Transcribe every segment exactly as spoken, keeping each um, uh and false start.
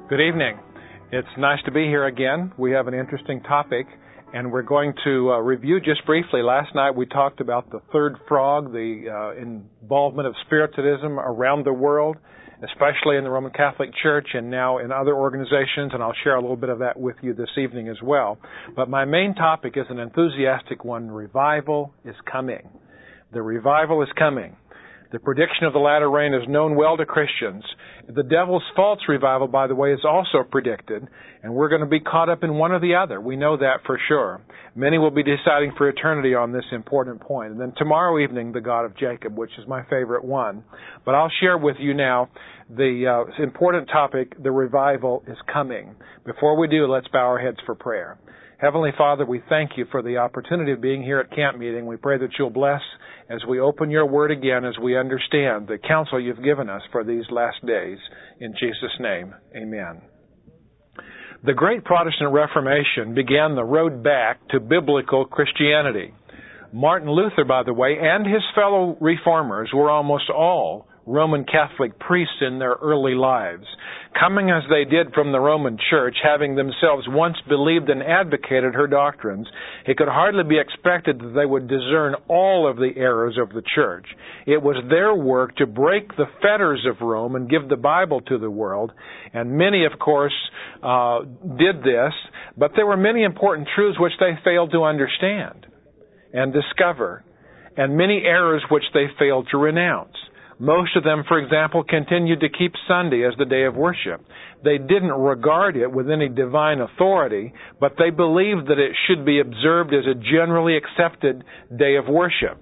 Good evening. It's nice to be here again. We have an interesting topic, and we're going to uh, review just briefly. Last night we talked about the third frog, the uh, involvement of Spiritualism around the world, especially in the Roman Catholic Church and now in other organizations, and I'll share a little bit of that with you this evening as well. But my main topic is an enthusiastic one. Revival is coming. The revival is coming. The prediction of the latter rain is known well to Christians. The devil's false revival, by the way, is also predicted, and we're going to be caught up in one or the other. We know that for sure. Many will be deciding for eternity on this important point. And then tomorrow evening, the God of Jacob, which is my favorite one. But I'll share with you now the uh, important topic, the revival is coming. Before we do, let's bow our heads for prayer. Heavenly Father, we thank you for the opportunity of being here at camp meeting. We pray that you'll bless as we open your word again, as we understand the counsel you've given us for these last days. In Jesus' name, amen. The Great Protestant Reformation began the road back to biblical Christianity. Martin Luther, by the way, and his fellow reformers were almost all Roman Catholic priests in their early lives, coming as they did from the Roman Church, having themselves once believed and advocated her doctrines. It could hardly be expected that they would discern all of the errors of the Church. It was their work to break the fetters of Rome and give the Bible to the world, and many, of course, uh, did this, but there were many important truths which they failed to understand and discover, and many errors which they failed to renounce. Most of them, for example, continued to keep Sunday as the day of worship. They didn't regard it with any divine authority, but they believed that it should be observed as a generally accepted day of worship.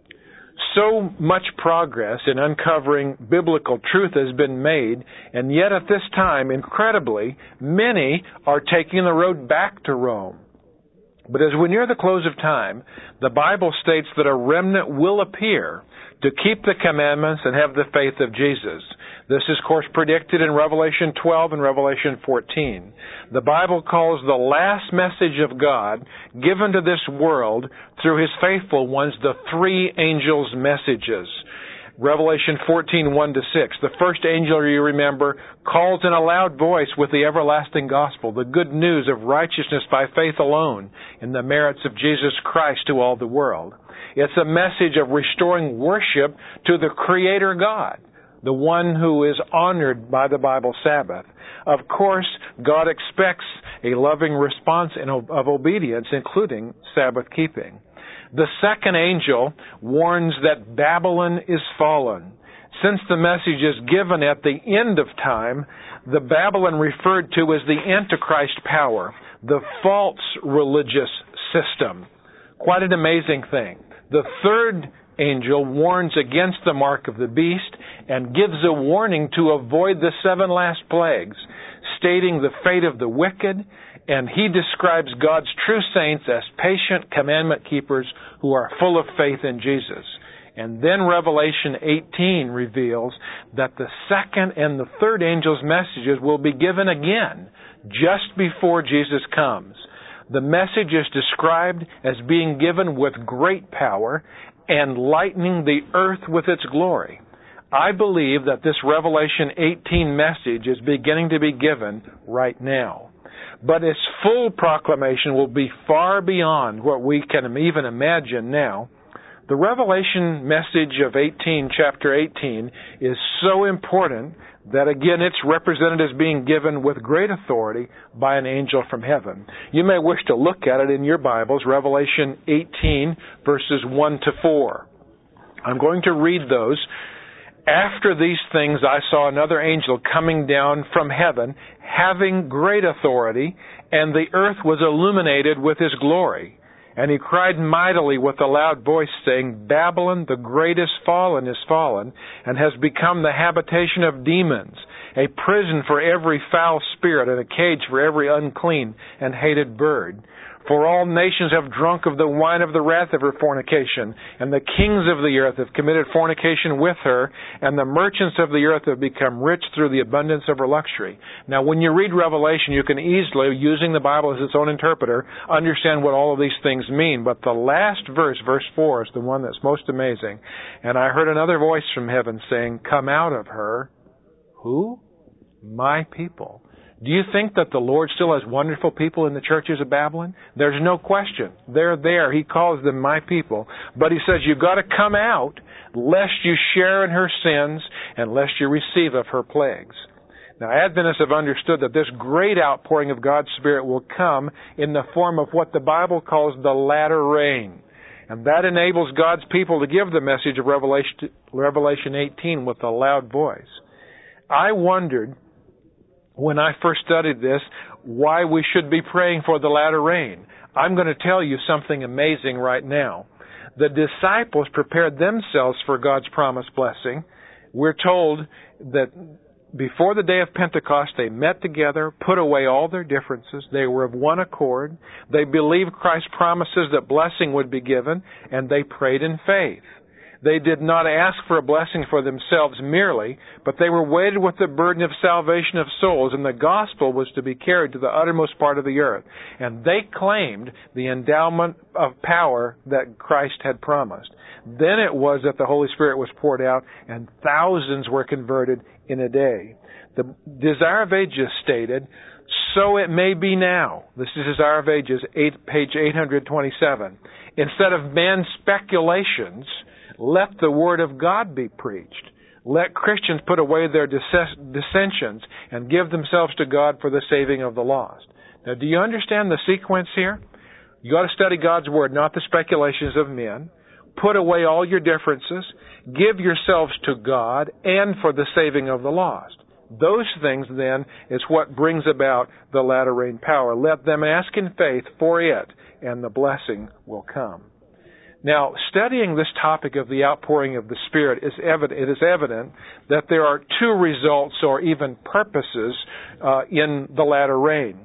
So much progress in uncovering biblical truth has been made, and yet at this time, incredibly, many are taking the road back to Rome. But as we near the close of time, the Bible states that a remnant will appear to keep the commandments and have the faith of Jesus. This is, of course, predicted in Revelation twelve and Revelation fourteen. The Bible calls the last message of God given to this world through His faithful ones the three angels' messages. Revelation fourteen, one to six. The first angel, you remember, calls in a loud voice with the everlasting gospel, the good news of righteousness by faith alone in the merits of Jesus Christ to all the world. It's a message of restoring worship to the Creator God, the one who is honored by the Bible Sabbath. Of course, God expects a loving response of obedience, including Sabbath keeping. The second angel warns that Babylon is fallen. Since the message is given at the end of time, the Babylon referred to as the Antichrist power, the false religious system. Quite an amazing thing. The third angel warns against the mark of the beast and gives a warning to avoid the seven last plagues, stating the fate of the wicked, and he describes God's true saints as patient commandment keepers who are full of faith in Jesus. And then Revelation eighteen reveals that the second and the third angel's messages will be given again just before Jesus comes. The message is described as being given with great power and lightening the earth with its glory. I believe that this Revelation eighteen message is beginning to be given right now. But its full proclamation will be far beyond what we can even imagine now. The Revelation message of eighteen, chapter eighteen, is so important that, again, it's represented as being given with great authority by an angel from heaven. You may wish to look at it in your Bibles, Revelation eighteen, verses one to four. I'm going to read those. After these things, I saw another angel coming down from heaven, having great authority, and the earth was illuminated with his glory. And he cried mightily with a loud voice, saying, Babylon, the great is fallen, is fallen, and has become the habitation of demons, a prison for every foul spirit, and a cage for every unclean and hated bird. For all nations have drunk of the wine of the wrath of her fornication, and the kings of the earth have committed fornication with her, and the merchants of the earth have become rich through the abundance of her luxury. Now, when you read Revelation, you can easily, using the Bible as its own interpreter, understand what all of these things mean. But the last verse, verse four, is the one that's most amazing. And I heard another voice from heaven saying, Come out of her. Who? My people. Do you think that the Lord still has wonderful people in the churches of Babylon? There's no question. They're there. He calls them my people. But He says you've got to come out lest you share in her sins and lest you receive of her plagues. Now, Adventists have understood that this great outpouring of God's Spirit will come in the form of what the Bible calls the latter rain. And that enables God's people to give the message of Revelation, Revelation eighteen with a loud voice. I wondered, when I first studied this, why we should be praying for the latter rain. I'm going to tell you something amazing right now. The disciples prepared themselves for God's promised blessing. We're told that before the day of Pentecost, they met together, put away all their differences. They were of one accord. They believed Christ's promises that blessing would be given, and they prayed in faith. They did not ask for a blessing for themselves merely, but they were weighted with the burden of salvation of souls, and the gospel was to be carried to the uttermost part of the earth. And they claimed the endowment of power that Christ had promised. Then it was that the Holy Spirit was poured out, and thousands were converted in a day. The Desire of Ages stated, so it may be now. This is Desire of Ages, eight, page eight hundred twenty-seven. Instead of man's speculations, let the Word of God be preached. Let Christians put away their dissensions and give themselves to God for the saving of the lost. Now, do you understand the sequence here? You got to study God's Word, not the speculations of men. Put away all your differences. Give yourselves to God and for the saving of the lost. Those things, then, is what brings about the latter rain power. Let them ask in faith for it, and the blessing will come. Now, studying this topic of the outpouring of the Spirit, is evident, it is evident that there are two results or even purposes uh, in the latter rain.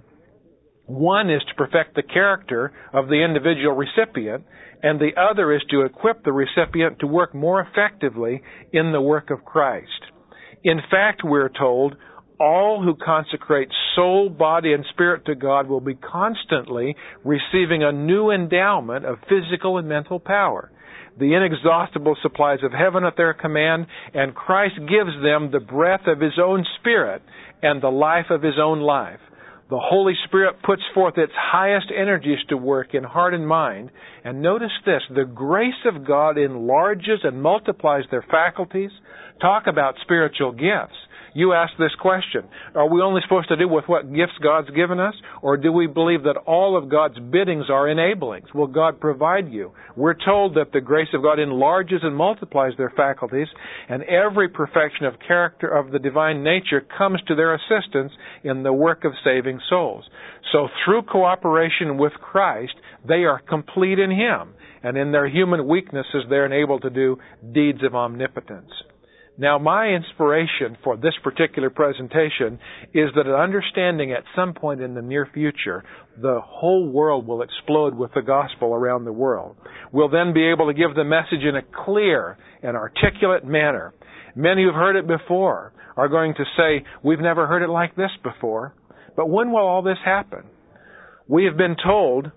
One is to perfect the character of the individual recipient, and the other is to equip the recipient to work more effectively in the work of Christ. In fact, we're told, all who consecrate soul, body, and spirit to God will be constantly receiving a new endowment of physical and mental power. The inexhaustible supplies of heaven at their command, and Christ gives them the breath of His own Spirit and the life of His own life. The Holy Spirit puts forth its highest energies to work in heart and mind. And notice this, the grace of God enlarges and multiplies their faculties. Talk about spiritual gifts. You ask this question, are we only supposed to do with what gifts God's given us? Or do we believe that all of God's biddings are enablings? Will God provide you? We're told that the grace of God enlarges and multiplies their faculties, and every perfection of character of the divine nature comes to their assistance in the work of saving souls. So through cooperation with Christ, they are complete in Him, and in their human weaknesses they're enabled to do deeds of omnipotence. Now, my inspiration for this particular presentation is that an understanding at some point in the near future, the whole world will explode with the gospel around the world. We'll then be able to give the message in a clear and articulate manner. Many who've heard it before are going to say, we've never heard it like this before. But when will all this happen? We have been told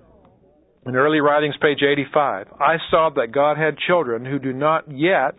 in early writings, page eighty-five, I saw that God had children who do not yet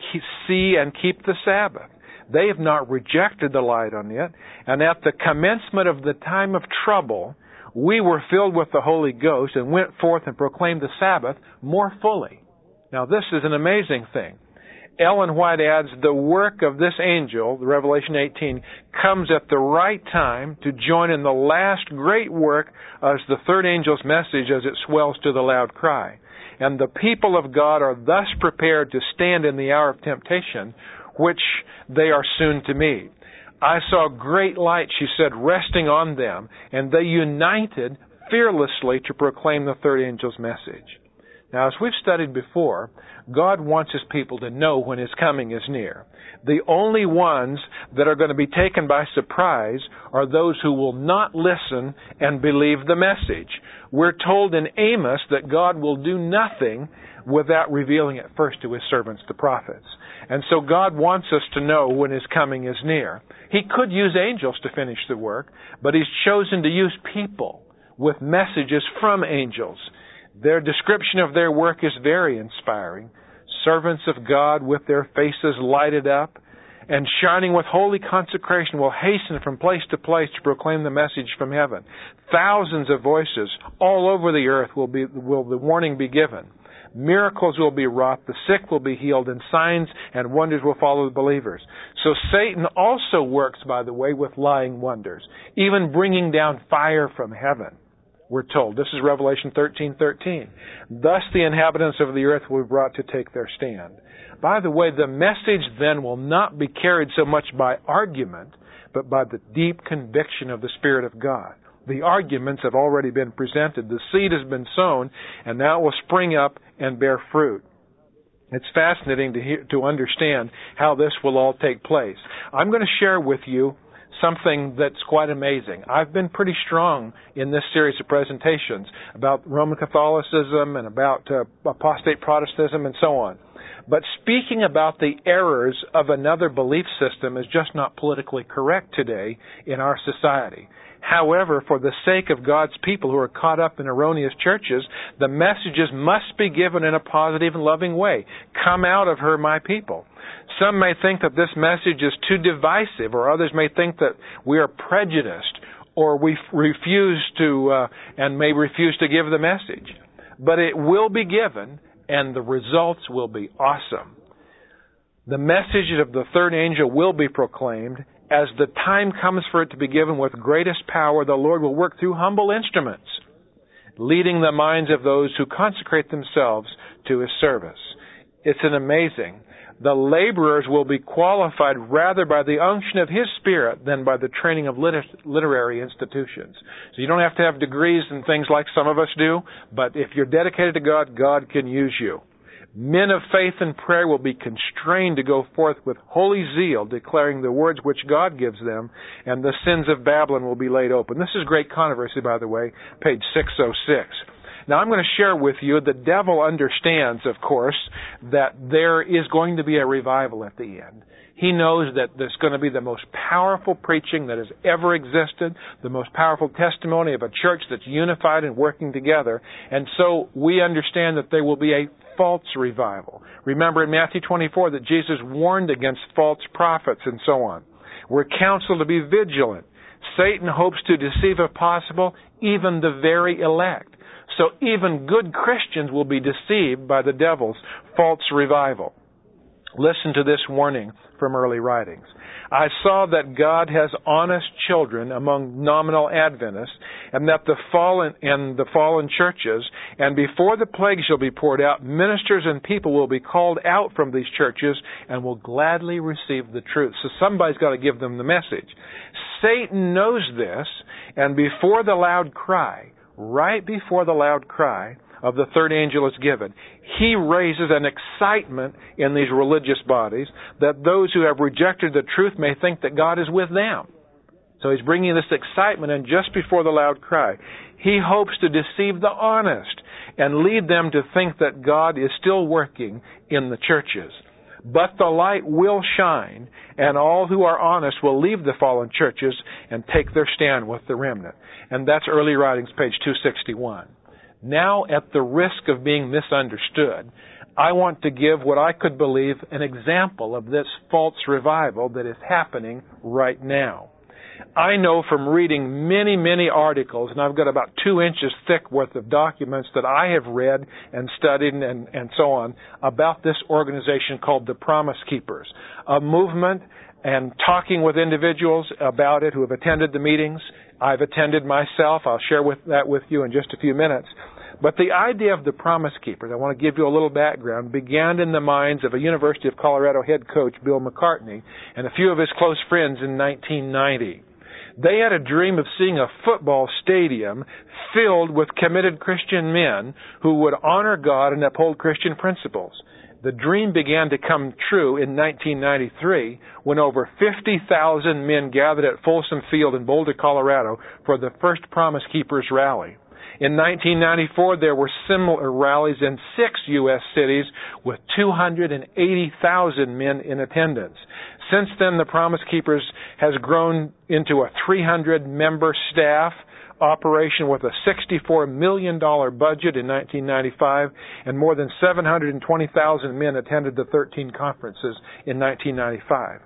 see and keep the Sabbath. They have not rejected the light on it. And at the commencement of the time of trouble, we were filled with the Holy Ghost and went forth and proclaimed the Sabbath more fully. Now, this is an amazing thing. Ellen White adds, the work of this angel, the Revelation eighteen, comes at the right time to join in the last great work as the third angel's message as it swells to the loud cry. And the people of God are thus prepared to stand in the hour of temptation, which they are soon to meet. I saw great light, she said, resting on them, and they united fearlessly to proclaim the third angel's message. Now, as we've studied before, God wants His people to know when His coming is near. The only ones that are going to be taken by surprise are those who will not listen and believe the message. We're told in Amos that God will do nothing without revealing it first to His servants, the prophets. And so God wants us to know when His coming is near. He could use angels to finish the work, but He's chosen to use people with messages from angels. Their description of their work is very inspiring. Servants of God with their faces lighted up, and shining with holy consecration will hasten from place to place to proclaim the message from heaven. Thousands of voices all over the earth will be will the warning be given. Miracles will be wrought, the sick will be healed, and signs and wonders will follow the believers. So Satan also works, by the way, with lying wonders, even bringing down fire from heaven, we're told. This is Revelation thirteen thirteen. Thus the inhabitants of the earth will be brought to take their stand. By the way, the message then will not be carried so much by argument, but by the deep conviction of the Spirit of God. The arguments have already been presented. The seed has been sown, and now it will spring up and bear fruit. It's fascinating to hear, to understand how this will all take place. I'm going to share with you something that's quite amazing. I've been pretty strong in this series of presentations about Roman Catholicism and about uh, apostate Protestantism and so on. But speaking about the errors of another belief system is just not politically correct today in our society. However, for the sake of God's people who are caught up in erroneous churches, the messages must be given in a positive and loving way. Come out of her, my people. Some may think that this message is too divisive, or others may think that we are prejudiced, or we refuse to, uh, and may refuse to give the message. But it will be given, and the results will be awesome. The message of the third angel will be proclaimed. As the time comes for it to be given with greatest power, the Lord will work through humble instruments, leading the minds of those who consecrate themselves to His service. It's an amazing. The laborers will be qualified rather by the unction of His Spirit than by the training of liter- literary institutions. So you don't have to have degrees and things like some of us do, but if you're dedicated to God, God can use you. Men of faith and prayer will be constrained to go forth with holy zeal, declaring the words which God gives them, and the sins of Babylon will be laid open. This is great controversy, by the way, page six oh six. Now, I'm going to share with you, the devil understands, of course, that there is going to be a revival at the end. He knows that there's going to be the most powerful preaching that has ever existed, the most powerful testimony of a church that's unified and working together. And so we understand that there will be a false revival. Remember in Matthew twenty-four that Jesus warned against false prophets and so on. We're counseled to be vigilant. Satan hopes to deceive, if possible, even the very elect. So even good Christians will be deceived by the devil's false revival. Listen to this warning from early writings. I saw that God has honest children among nominal Adventists, and that the fallen and the fallen churches, and before the plague shall be poured out, ministers and people will be called out from these churches and will gladly receive the truth. So somebody's got to give them the message. Satan knows this, and before the loud cry, right before the loud cry of the third angel is given, he raises an excitement in these religious bodies that those who have rejected the truth may think that God is with them. So he's bringing this excitement in just before the loud cry. He hopes to deceive the honest and lead them to think that God is still working in the churches. But the light will shine, and all who are honest will leave the fallen churches and take their stand with the remnant. And that's Early Writings, page two sixty-one. Now, at the risk of being misunderstood, I want to give what I could believe an example of this false revival that is happening right now. I know from reading many, many articles, and I've got about two inches thick worth of documents that I have read and studied and, and so on about this organization called the Promise Keepers, a movement, and talking with individuals about it who have attended the meetings. I've attended myself. I'll share with that with you in just a few minutes. But the idea of the Promise Keepers, I want to give you a little background, began in the minds of a University of Colorado head coach, Bill McCartney, and a few of his close friends in nineteen ninety. They had a dream of seeing a football stadium filled with committed Christian men who would honor God and uphold Christian principles. The dream began to come true in nineteen ninety-three when over fifty thousand men gathered at Folsom Field in Boulder, Colorado for the first Promise Keepers rally. In nineteen ninety-four, there were similar rallies in six U S cities with two hundred eighty thousand men in attendance. Since then, the Promise Keepers has grown into a three hundred member staff operation with a sixty-four million dollars budget in nineteen ninety-five, and more than seven hundred twenty thousand men attended the thirteen conferences in nineteen ninety-five.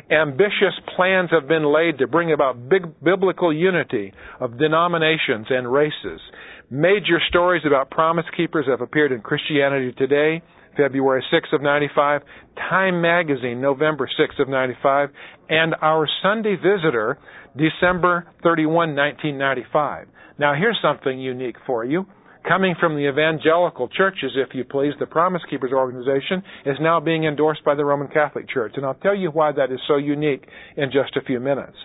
Ambitious plans have been laid to bring about big biblical unity of denominations and races. Major stories about Promise Keepers have appeared in Christianity Today, February sixth of ninety-five, Time Magazine, November sixth of ninety-five, and Our Sunday Visitor, December thirty-first, nineteen ninety-five. Now here's something unique for you. Coming from the evangelical churches, if you please, the Promise Keepers organization is now being endorsed by the Roman Catholic Church. And I'll tell you why that is so unique in just a few minutes.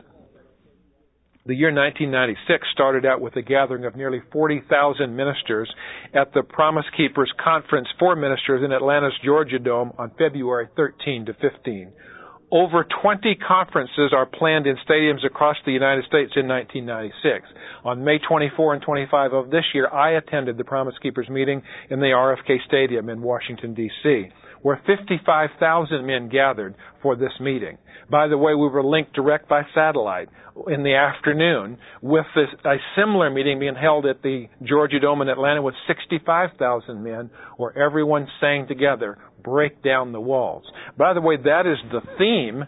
The year nineteen ninety-six started out with a gathering of nearly forty thousand ministers at the Promise Keepers Conference for Ministers in Atlanta's Georgia Dome on February thirteenth to fifteenth. Over twenty conferences are planned in stadiums across the United States in nineteen ninety-six. On May twenty-fourth and twenty-fifth of this year, I attended the Promise Keepers meeting in the R F K Stadium in Washington, D C, where fifty-five thousand men gathered for this meeting. By the way, we were linked direct by satellite in the afternoon with this, a similar meeting being held at the Georgia Dome in Atlanta with sixty-five thousand men, where everyone sang together, "Break Down the Walls." By the way, that is the theme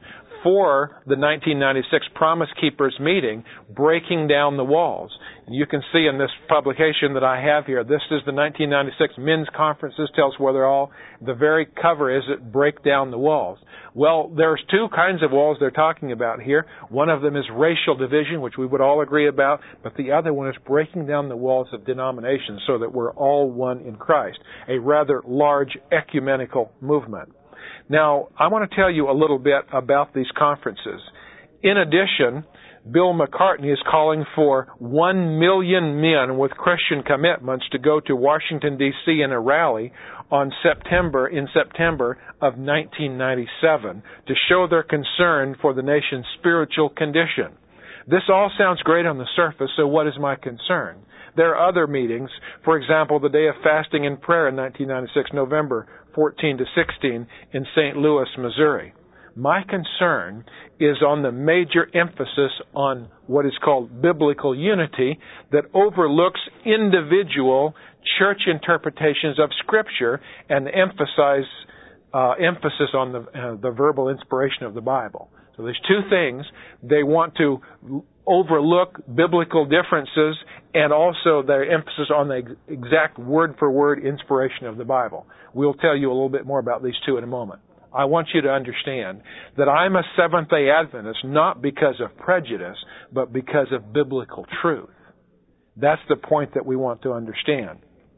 for the nineteen ninety-six Promise Keepers meeting, Breaking Down the Walls. And you can see in this publication that I have here, this is the nineteen ninety-six Men's Conferences, tells where they're all. The very cover is it, Break Down the Walls. Well, there's two kinds of walls they're talking about here. One of them is racial division, which we would all agree about, but the other one is breaking down the walls of denominations so that we're all one in Christ, a rather large ecumenical movement. Now, I want to tell you a little bit about these conferences. In addition, Bill McCartney is calling for one million men with Christian commitments to go to Washington, D C in a rally on September, in September of nineteen ninety-seven to show their concern for the nation's spiritual condition. This all sounds great on the surface, so what is my concern? There are other meetings, for example, the Day of Fasting and Prayer in nineteen ninety-six, November fourteenth to sixteenth in Saint Louis, Missouri. My concern is on the major emphasis on what is called biblical unity that overlooks individual church interpretations of Scripture and emphasize uh, emphasis on the, uh, the verbal inspiration of the Bible. So there's two things. They want to overlook biblical differences and also their emphasis on the exact word-for-word inspiration of the Bible. We'll tell you a little bit more about these two in a moment. I want you to understand that I'm a Seventh-day Adventist not because of prejudice, but because of biblical truth. That's the point that we want to understand.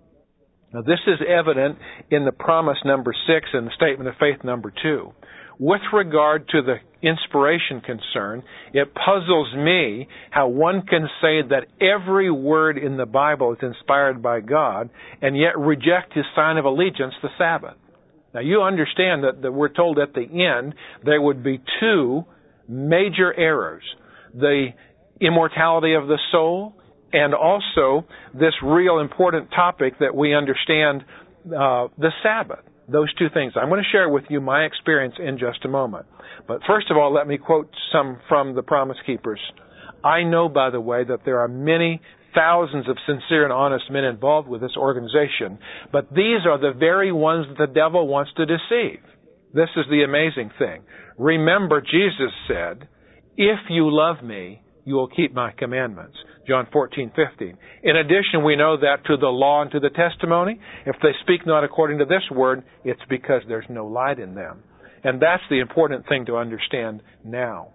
Now, this is evident in the promise number six and the statement of faith number two. With regard to the inspiration concern, it puzzles me how one can say that every word in the Bible is inspired by God and yet reject His sign of allegiance, the Sabbath. Now, you understand that, that we're told at the end there would be two major errors. The immortality of the soul and also this real important topic that we understand, uh, the Sabbath. Those two things. I'm going to share with you my experience in just a moment. But first of all, let me quote some from the Promise Keepers. I know, by the way, that there are many thousands of sincere and honest men involved with this organization, but these are the very ones that the devil wants to deceive. This is the amazing thing. Remember, Jesus said, "If you love me, you will keep my commandments." John fourteen fifteen. In addition, we know that to the law and to the testimony, if they speak not according to this word, it's because there's no light in them. And that's the important thing to understand now.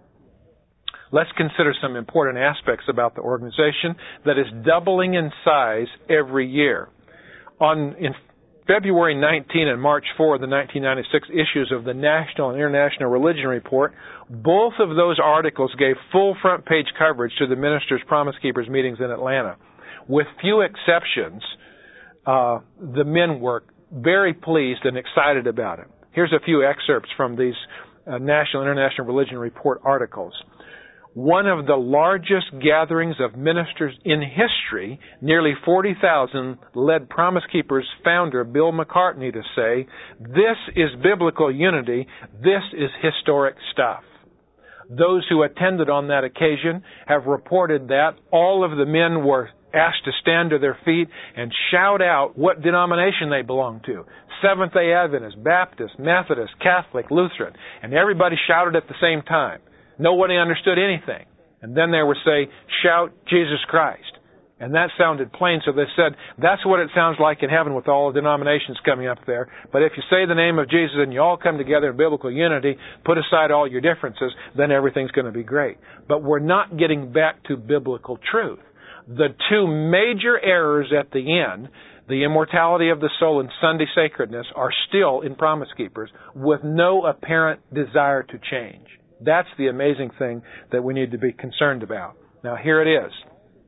Let's consider some important aspects about the organization that is doubling in size every year. On in February nineteenth and March fourth, the nineteen ninety-six issues of the National and International Religion Report, both of those articles gave full front page coverage to the Ministers' Promise Keepers meetings in Atlanta. With few exceptions, uh, the men were very pleased and excited about it. Here's a few excerpts from these uh, National and International Religion Report articles. One of the largest gatherings of ministers in history, nearly forty thousand, led Promise Keepers founder Bill McCartney to say, "This is biblical unity. This is historic stuff." Those who attended on that occasion have reported that all of the men were asked to stand to their feet and shout out what denomination they belonged to. Seventh-day Adventist, Baptist, Methodist, Catholic, Lutheran. And everybody shouted at the same time. Nobody understood anything. And then they would say, shout Jesus Christ. And that sounded plain, so they said, that's what it sounds like in heaven with all the denominations coming up there. But if you say the name of Jesus and you all come together in biblical unity, put aside all your differences, then everything's going to be great. But we're not getting back to biblical truth. The two major errors at the end, the immortality of the soul and Sunday sacredness, are still in Promise Keepers with no apparent desire to change. That's the amazing thing that we need to be concerned about. Now, here it is.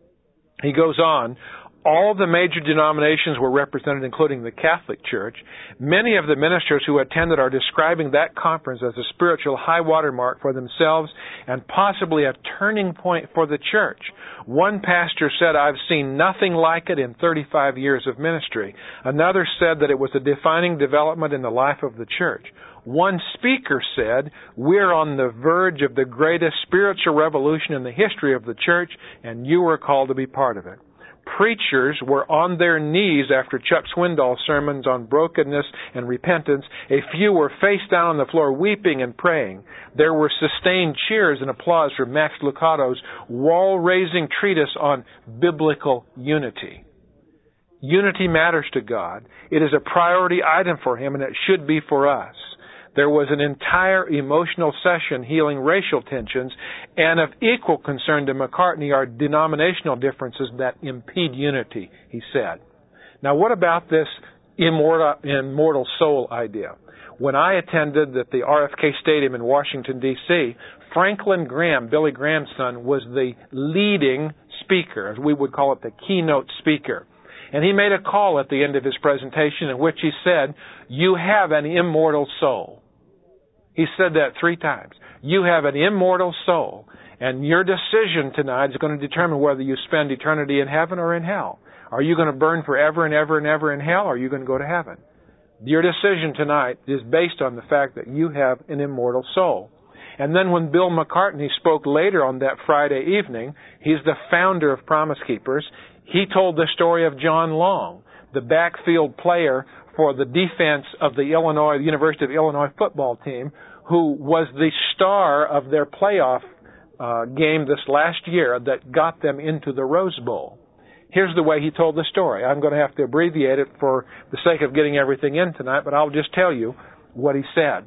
He goes on, all the major denominations were represented, including the Catholic Church. Many of the ministers who attended are describing that conference as a spiritual high water mark for themselves and possibly a turning point for the church. One pastor said, I've seen nothing like it in thirty-five years of ministry. Another said that it was a defining development in the life of the church. One speaker said, we're on the verge of the greatest spiritual revolution in the history of the church, and you are called to be part of it. Preachers were on their knees after Chuck Swindoll's sermons on brokenness and repentance. A few were face down on the floor weeping and praying. There were sustained cheers and applause for Max Lucado's wall-raising treatise on biblical unity. Unity matters to God. It is a priority item for Him, and it should be for us. There was an entire emotional session healing racial tensions, and of equal concern to McCartney are denominational differences that impede unity, he said. Now, what about this immortal, immortal soul idea? When I attended at the R F K Stadium in Washington, D C, Franklin Graham, Billy Graham's son, was the leading speaker, as we would call it, the keynote speaker. And he made a call at the end of his presentation in which he said, you have an immortal soul. He said that three times. You have an immortal soul, and your decision tonight is going to determine whether you spend eternity in heaven or in hell. Are you going to burn forever and ever and ever in hell, or are you going to go to heaven? Your decision tonight is based on the fact that you have an immortal soul. And then when Bill McCartney spoke later on that Friday evening, he's the founder of Promise Keepers, he told the story of John Long, the backfield player for the defense of the Illinois, the University of Illinois football team, who was the star of their playoff uh, game this last year that got them into the Rose Bowl. Here's the way he told the story. I'm going to have to abbreviate it for the sake of getting everything in tonight, but I'll just tell you what he said.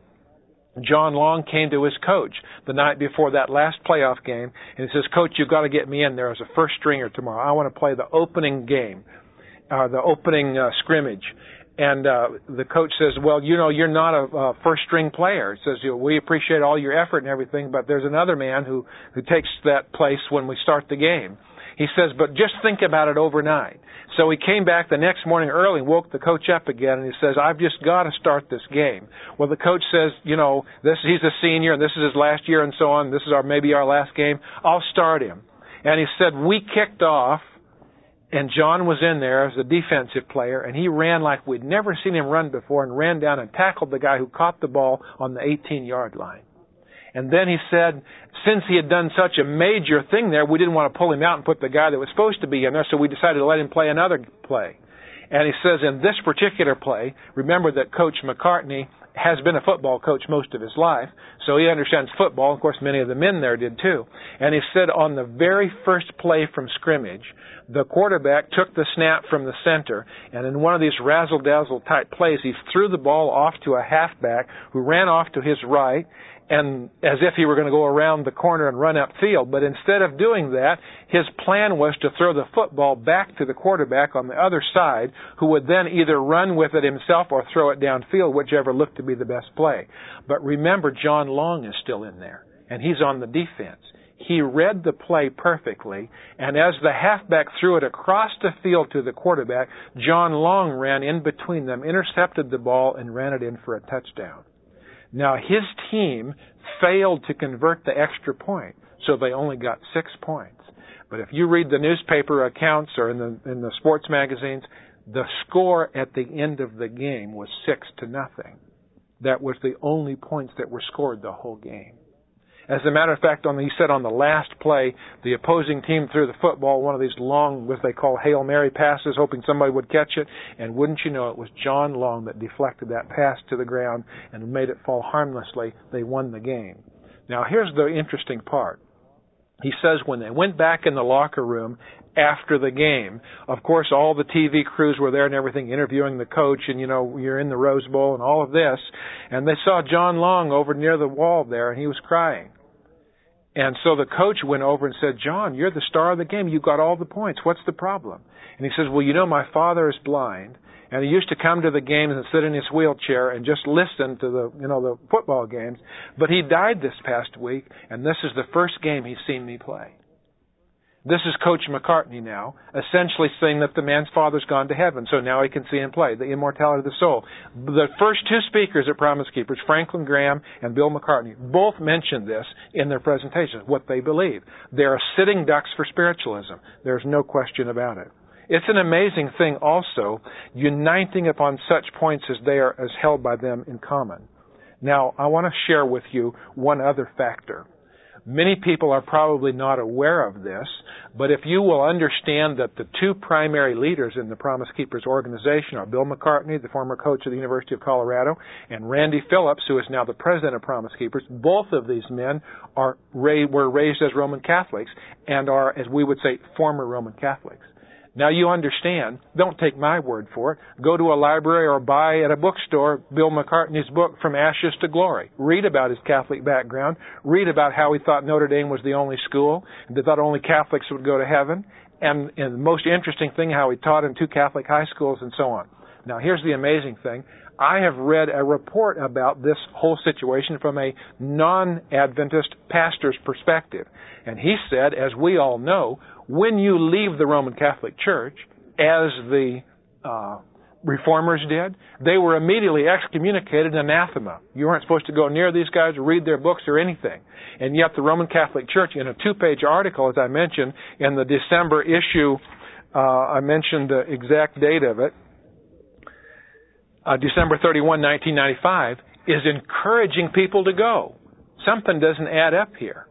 John Long came to his coach the night before that last playoff game, and he says, Coach, you've got to get me in there as a first stringer tomorrow. I want to play the opening game, uh, the opening uh, scrimmage. And uh, the coach says, well, you know, you're not a, a first-string player. He says, you know, we appreciate all your effort and everything, but there's another man who, who takes that place when we start the game. He says, but just think about it overnight. So he came back the next morning early and woke the coach up again, and he says, I've just got to start this game. Well, the coach says, you know, this he's a senior, and this is his last year and so on. This is our maybe our last game. I'll start him. And he said, we kicked off, and John was in there as a defensive player, and he ran like we'd never seen him run before and ran down and tackled the guy who caught the ball on the eighteen-yard line. And then he said, since he had done such a major thing there, we didn't want to pull him out and put the guy that was supposed to be in there, so we decided to let him play another play. And he says in this particular play, remember that Coach McCartney has been a football coach most of his life, so he understands football. Of course, many of the men there did too. And he said on the very first play from scrimmage, the quarterback took the snap from the center, and in one of these razzle-dazzle type plays, he threw the ball off to a halfback who ran off to his right, and as if he were going to go around the corner and run upfield. But instead of doing that, his plan was to throw the football back to the quarterback on the other side, who would then either run with it himself or throw it downfield, whichever looked to be the best play. But remember, John Long is still in there, and he's on the defense. He read the play perfectly, and as the halfback threw it across the field to the quarterback, John Long ran in between them, intercepted the ball, and ran it in for a touchdown. Now, his team failed to convert the extra point, so they only got six points. But if you read the newspaper accounts or in the in the sports magazines, the score at the end of the game was six to nothing. That was the only points that were scored the whole game. As a matter of fact, on the, he said on the last play, the opposing team threw the football, one of these long, what they call Hail Mary passes, hoping somebody would catch it. And wouldn't you know, it was John Long that deflected that pass to the ground and made it fall harmlessly. They won the game. Now, here's the interesting part. He says when they went back in the locker room after the game, of course, all the T V crews were there and everything, interviewing the coach, and, you know, you're in the Rose Bowl and all of this, and they saw John Long over near the wall there, and he was crying. And so the coach went over and said, John, you're the star of the game. You got all the points. What's the problem? And he says, well, you know, my father is blind, and he used to come to the games and sit in his wheelchair and just listen to the, you know, the football games. But he died this past week, and this is the first game he's seen me play. This is Coach McCartney now, essentially saying that the man's father's gone to heaven, so now he can see him play, the immortality of the soul. The first two speakers at Promise Keepers, Franklin Graham and Bill McCartney, both mentioned this in their presentations, what they believe. They are sitting ducks for spiritualism. There's no question about it. It's an amazing thing also, uniting upon such points as they are as held by them in common. Now, I want to share with you one other factor. Many people are probably not aware of this, but if you will understand that the two primary leaders in the Promise Keepers organization are Bill McCartney, the former coach of the University of Colorado, and Randy Phillips, who is now the president of Promise Keepers, both of these men are were raised as Roman Catholics and are, as we would say, former Roman Catholics. Now you understand, don't take my word for it. Go to a library or buy at a bookstore Bill McCartney's book, From Ashes to Glory. Read about his Catholic background. Read about how he thought Notre Dame was the only school, and they thought only Catholics would go to heaven. And, and the most interesting thing, how he taught in two Catholic high schools and so on. Now here's the amazing thing. I have read a report about this whole situation from a non-Adventist pastor's perspective. And he said, as we all know, when you leave the Roman Catholic Church, as the uh, Reformers did, they were immediately excommunicated and anathema. You weren't supposed to go near these guys or read their books or anything. And yet the Roman Catholic Church, in a two-page article, as I mentioned, in the December issue, uh, I mentioned the exact date of it, uh, December thirty-first, nineteen ninety-five, is encouraging people to go. Something doesn't add up here.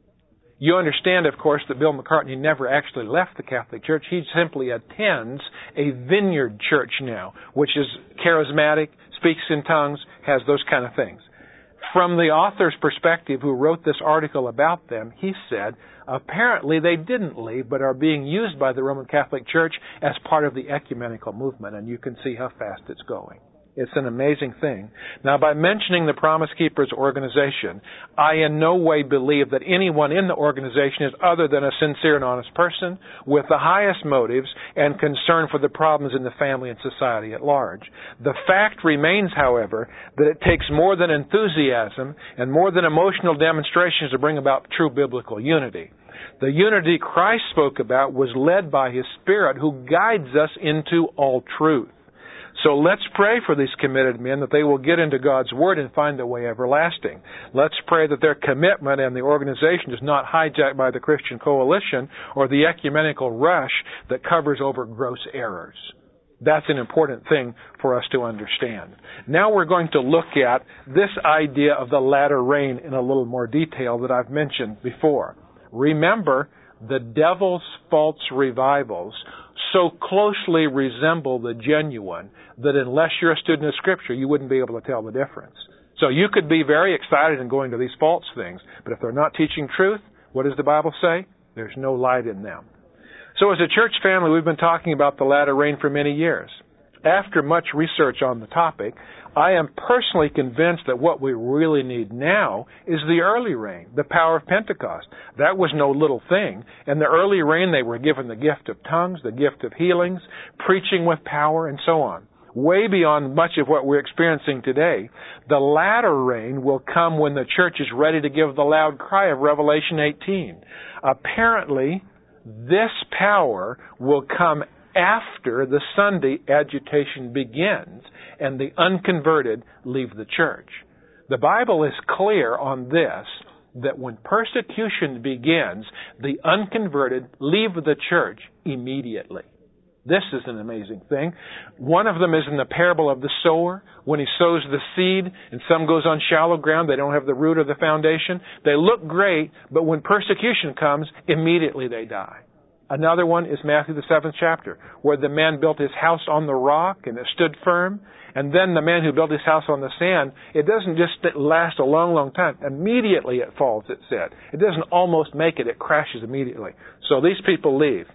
You understand, of course, that Bill McCartney never actually left the Catholic Church. He simply attends a vineyard church now, which is charismatic, speaks in tongues, has those kind of things. From the author's perspective who wrote this article about them, he said, apparently they didn't leave, but are being used by the Roman Catholic Church as part of the ecumenical movement, and you can see how fast it's going. It's an amazing thing. Now, by mentioning the Promise Keepers organization, I in no way believe that anyone in the organization is other than a sincere and honest person with the highest motives and concern for the problems in the family and society at large. The fact remains, however, that it takes more than enthusiasm and more than emotional demonstrations to bring about true biblical unity. The unity Christ spoke about was led by His Spirit, who guides us into all truth. So let's pray for these committed men that they will get into God's Word and find the way everlasting. Let's pray that their commitment and the organization is not hijacked by the Christian coalition or the ecumenical rush that covers over gross errors. That's an important thing for us to understand. Now we're going to look at this idea of the latter rain in a little more detail that I've mentioned before. Remember, the devil's false revivals so closely resemble the genuine that unless you're a student of Scripture, you wouldn't be able to tell the difference. So you could be very excited in going to these false things, but if they're not teaching truth, what does the Bible say? There's no light in them. So as a church family, we've been talking about the latter rain for many years. After much research on the topic, I am personally convinced that what we really need now is the early rain, the power of Pentecost. That was no little thing. In the early rain, they were given the gift of tongues, the gift of healings, preaching with power, and so on. Way beyond much of what we're experiencing today. The latter rain will come when the church is ready to give the loud cry of Revelation eighteen. Apparently, this power will come after the Sunday agitation begins and the unconverted leave the church. The Bible is clear on this, that when persecution begins, the unconverted leave the church immediately. This is an amazing thing. One of them is in the parable of the sower, when he sows the seed and some goes on shallow ground, they don't have the root or the foundation. They look great, but when persecution comes, immediately they die. Another one is Matthew the seventh chapter, where the man built his house on the rock and it stood firm. And then the man who built his house on the sand, it doesn't just last a long, long time. Immediately it falls, it said. It doesn't almost make it, it crashes immediately. So these people leave.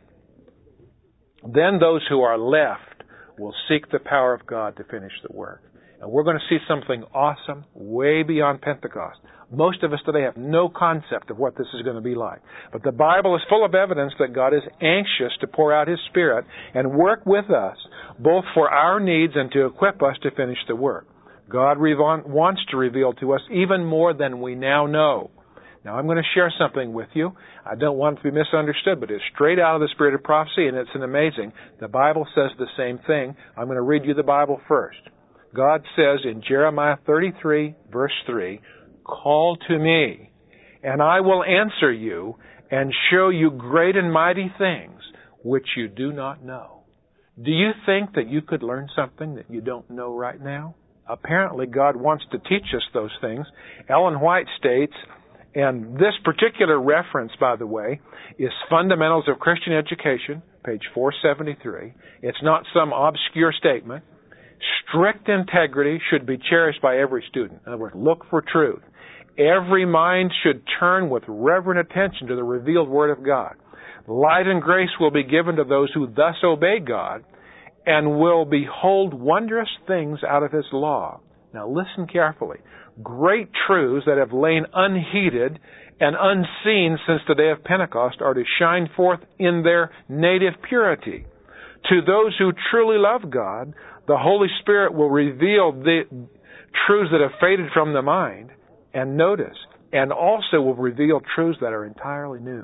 Then those who are left will seek the power of God to finish the work. And we're going to see something awesome way beyond Pentecost. Most of us today have no concept of what this is going to be like. But the Bible is full of evidence that God is anxious to pour out His Spirit and work with us, both for our needs and to equip us to finish the work. God wants to reveal to us even more than we now know. Now, I'm going to share something with you. I don't want it to be misunderstood, but it's straight out of the Spirit of prophecy, and it's an amazing. The Bible says the same thing. I'm going to read you the Bible first. God says in Jeremiah thirty-three, verse three, "Call to me, and I will answer you and show you great and mighty things which you do not know." Do you think that you could learn something that you don't know right now? Apparently, God wants to teach us those things. Ellen White states, and this particular reference, by the way, is Fundamentals of Christian Education, page four seventy-three. It's not some obscure statement. Strict integrity should be cherished by every student. In other words, look for truth. Every mind should turn with reverent attention to the revealed Word of God. Light and grace will be given to those who thus obey God and will behold wondrous things out of His law. Now listen carefully. Great truths that have lain unheeded and unseen since the day of Pentecost are to shine forth in their native purity. To those who truly love God, the Holy Spirit will reveal the truths that have faded from the mind, and notice, and also will reveal truths that are entirely new.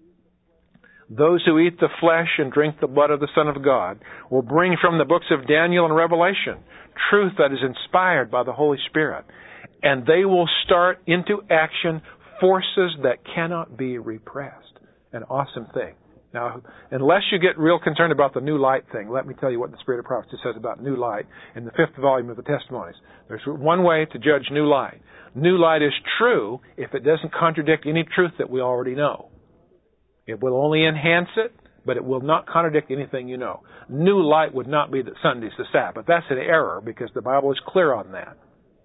Those who eat the flesh and drink the blood of the Son of God will bring from the books of Daniel and Revelation truth that is inspired by the Holy Spirit. And they will start into action forces that cannot be repressed. An awesome thing. Now, unless you get real concerned about the new light thing, let me tell you what the Spirit of Prophecy says about new light in the fifth volume of the Testimonies. There's one way to judge new light. New light is true if it doesn't contradict any truth that we already know. It will only enhance it, but it will not contradict anything you know. New light would not be that Sunday's the Sabbath. That's an error because the Bible is clear on that.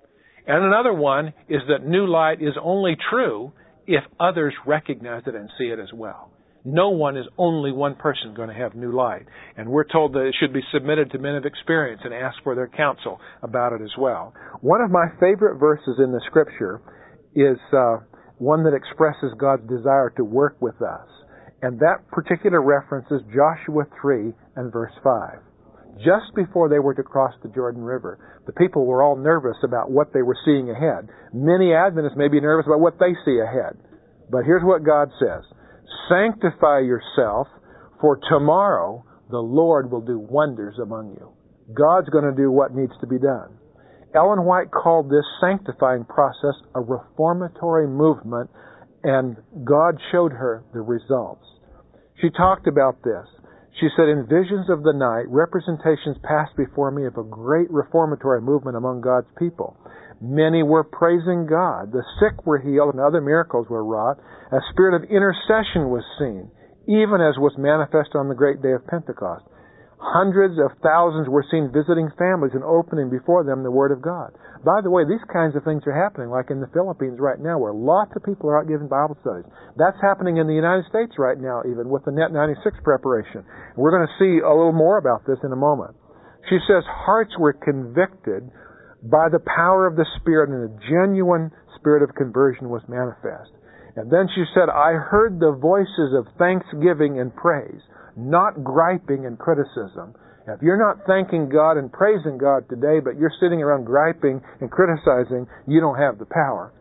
And another one is that new light is only true if others recognize it and see it as well. No one is only one person going to have new light. And we're told that it should be submitted to men of experience and ask for their counsel about it as well. One of my favorite verses in the Scripture is uh, one that expresses God's desire to work with us. And that particular reference is Joshua three and verse five. Just before they were to cross the Jordan River, the people were all nervous about what they were seeing ahead. Many Adventists may be nervous about what they see ahead. But here's what God says. Sanctify yourself, for tomorrow the Lord will do wonders among you. God's going to do what needs to be done. Ellen White called this sanctifying process a reformatory movement, and God showed her the results. She talked about this. She said, in visions of the night, representations passed before me of a great reformatory movement among God's people. Many were praising God. The sick were healed and other miracles were wrought. A spirit of intercession was seen, even as was manifest on the great day of Pentecost. Hundreds of thousands were seen visiting families and opening before them the Word of God. By the way, these kinds of things are happening, like in the Philippines right now, where lots of people are out giving Bible studies. That's happening in the United States right now, even with the Net ninety-six preparation. We're going to see a little more about this in a moment. She says hearts were convicted by the power of the Spirit, and a genuine spirit of conversion was manifest. And then she said, I heard the voices of thanksgiving and praise, not griping and criticism. Now, if you're not thanking God and praising God today, but you're sitting around griping and criticizing, you don't have the power.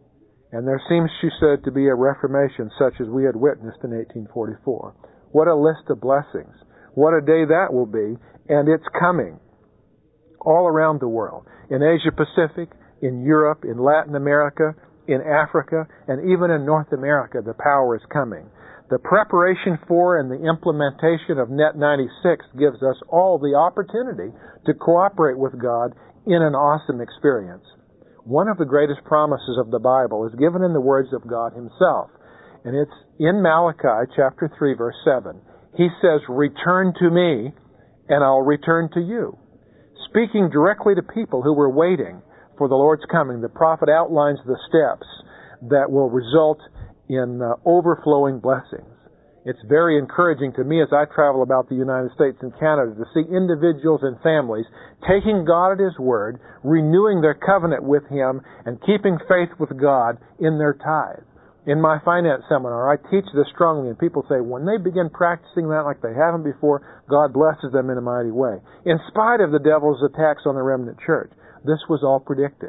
And there seems, she said, to be a reformation such as we had witnessed in eighteen forty-four. What a list of blessings. What a day that will be. And it's coming all around the world. In Asia Pacific, in Europe, in Latin America, in Africa, and even in North America, the power is coming. The preparation for and the implementation of Net ninety-six gives us all the opportunity to cooperate with God in an awesome experience. One of the greatest promises of the Bible is given in the words of God Himself, and it's in Malachi chapter three, verse seven. He says, "Return to me, and I'll return to you." Speaking directly to people who were waiting for the Lord's coming, the prophet outlines the steps that will result in uh, overflowing blessings. It's very encouraging to me as I travel about the United States and Canada to see individuals and families taking God at His word, renewing their covenant with Him, and keeping faith with God in their tithe. In my finance seminar, I teach this strongly, and people say when they begin practicing that like they haven't before, God blesses them in a mighty way. In spite of the devil's attacks on the remnant church, this was all predicted.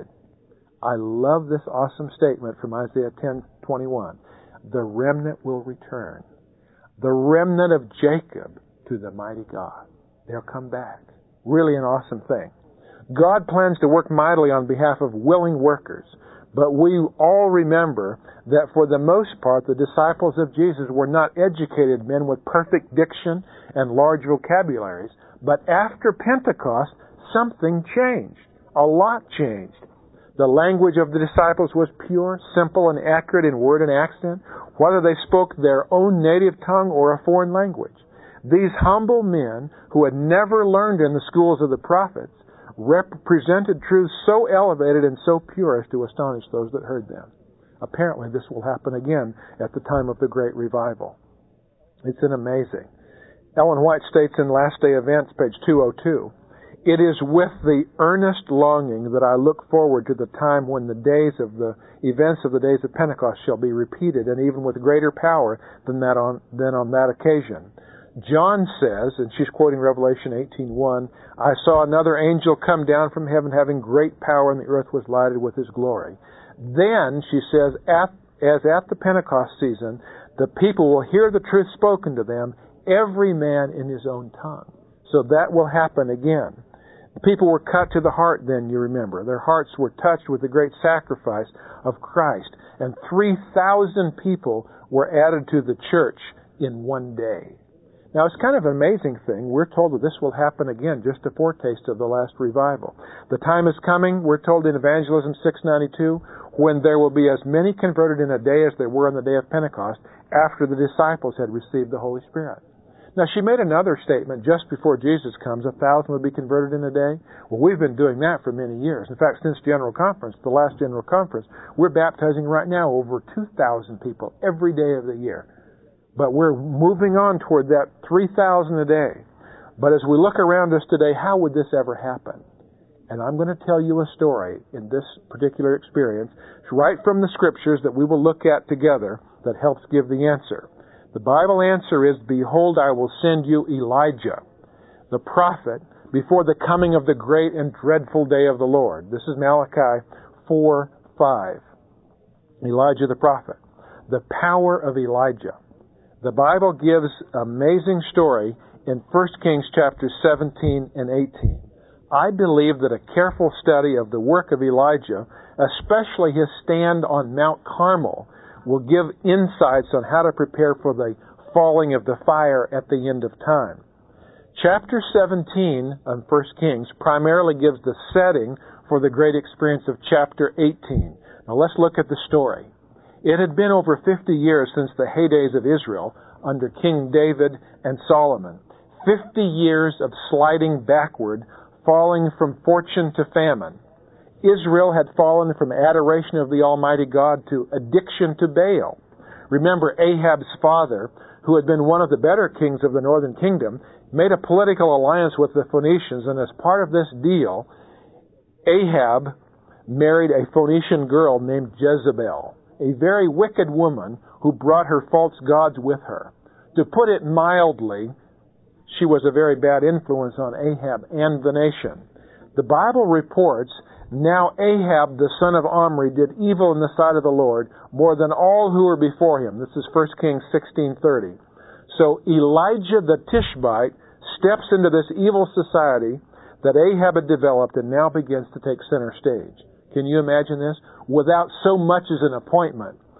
I love this awesome statement from Isaiah ten twenty-one. The remnant will return. The remnant of Jacob to the mighty God. They'll come back. Really an awesome thing. God plans to work mightily on behalf of willing workers. But we all remember that for the most part, the disciples of Jesus were not educated men with perfect diction and large vocabularies. But after Pentecost, something changed. A lot changed. The language of the disciples was pure, simple, and accurate in word and accent, whether they spoke their own native tongue or a foreign language. These humble men, who had never learned in the schools of the prophets, represented truths so elevated and so pure as to astonish those that heard them. Apparently this will happen again at the time of the great revival. It's an amazing. Ellen White states in Last Day Events, page two oh two, "It is with the earnest longing that I look forward to the time when the days of the events of the days of Pentecost shall be repeated, and even with greater power than that on than on that occasion." John says, and she's quoting Revelation eighteen one, "I saw another angel come down from heaven having great power, and the earth was lighted with his glory." Then, she says, at, as at the Pentecost season, the people will hear the truth spoken to them, every man in his own tongue. So that will happen again. The people were cut to the heart then, you remember. Their hearts were touched with the great sacrifice of Christ. And three thousand people were added to the church in one day. Now, it's kind of an amazing thing. We're told that this will happen again, just a foretaste of the last revival. The time is coming, we're told in Evangelism six ninety-two, when there will be as many converted in a day as there were on the day of Pentecost, after the disciples had received the Holy Spirit. Now, she made another statement just before Jesus comes, a thousand will be converted in a day. Well, we've been doing that for many years. In fact, since General Conference, the last General Conference, we're baptizing right now over two thousand people every day of the year. But we're moving on toward that three thousand a day. But as we look around us today, how would this ever happen? And I'm going to tell you a story in this particular experience. It's right from the Scriptures that we will look at together that helps give the answer. The Bible answer is, "Behold, I will send you Elijah, the prophet, before the coming of the great and dreadful day of the Lord." This is Malachi four five. Elijah the prophet. The power of Elijah. The Bible gives an amazing story in First Kings chapters seventeen and eighteen. I believe that a careful study of the work of Elijah, especially his stand on Mount Carmel, will give insights on how to prepare for the falling of the fire at the end of time. Chapter seventeen of First Kings primarily gives the setting for the great experience of chapter eighteen. Now let's look at the story. It had been over fifty years since the heydays of Israel under King David and Solomon. Fifty years of sliding backward, falling from fortune to famine. Israel had fallen from adoration of the Almighty God to addiction to Baal. Remember, Ahab's father, who had been one of the better kings of the northern kingdom, made a political alliance with the Phoenicians, and as part of this deal, Ahab married a Phoenician girl named Jezebel, a very wicked woman who brought her false gods with her. To put it mildly, she was a very bad influence on Ahab and the nation. The Bible reports, "Now Ahab, the son of Omri, did evil in the sight of the Lord more than all who were before him." This is First Kings sixteen thirty. So Elijah the Tishbite steps into this evil society that Ahab had developed and now begins to take center stage. Can you imagine this? Without so much as an appointment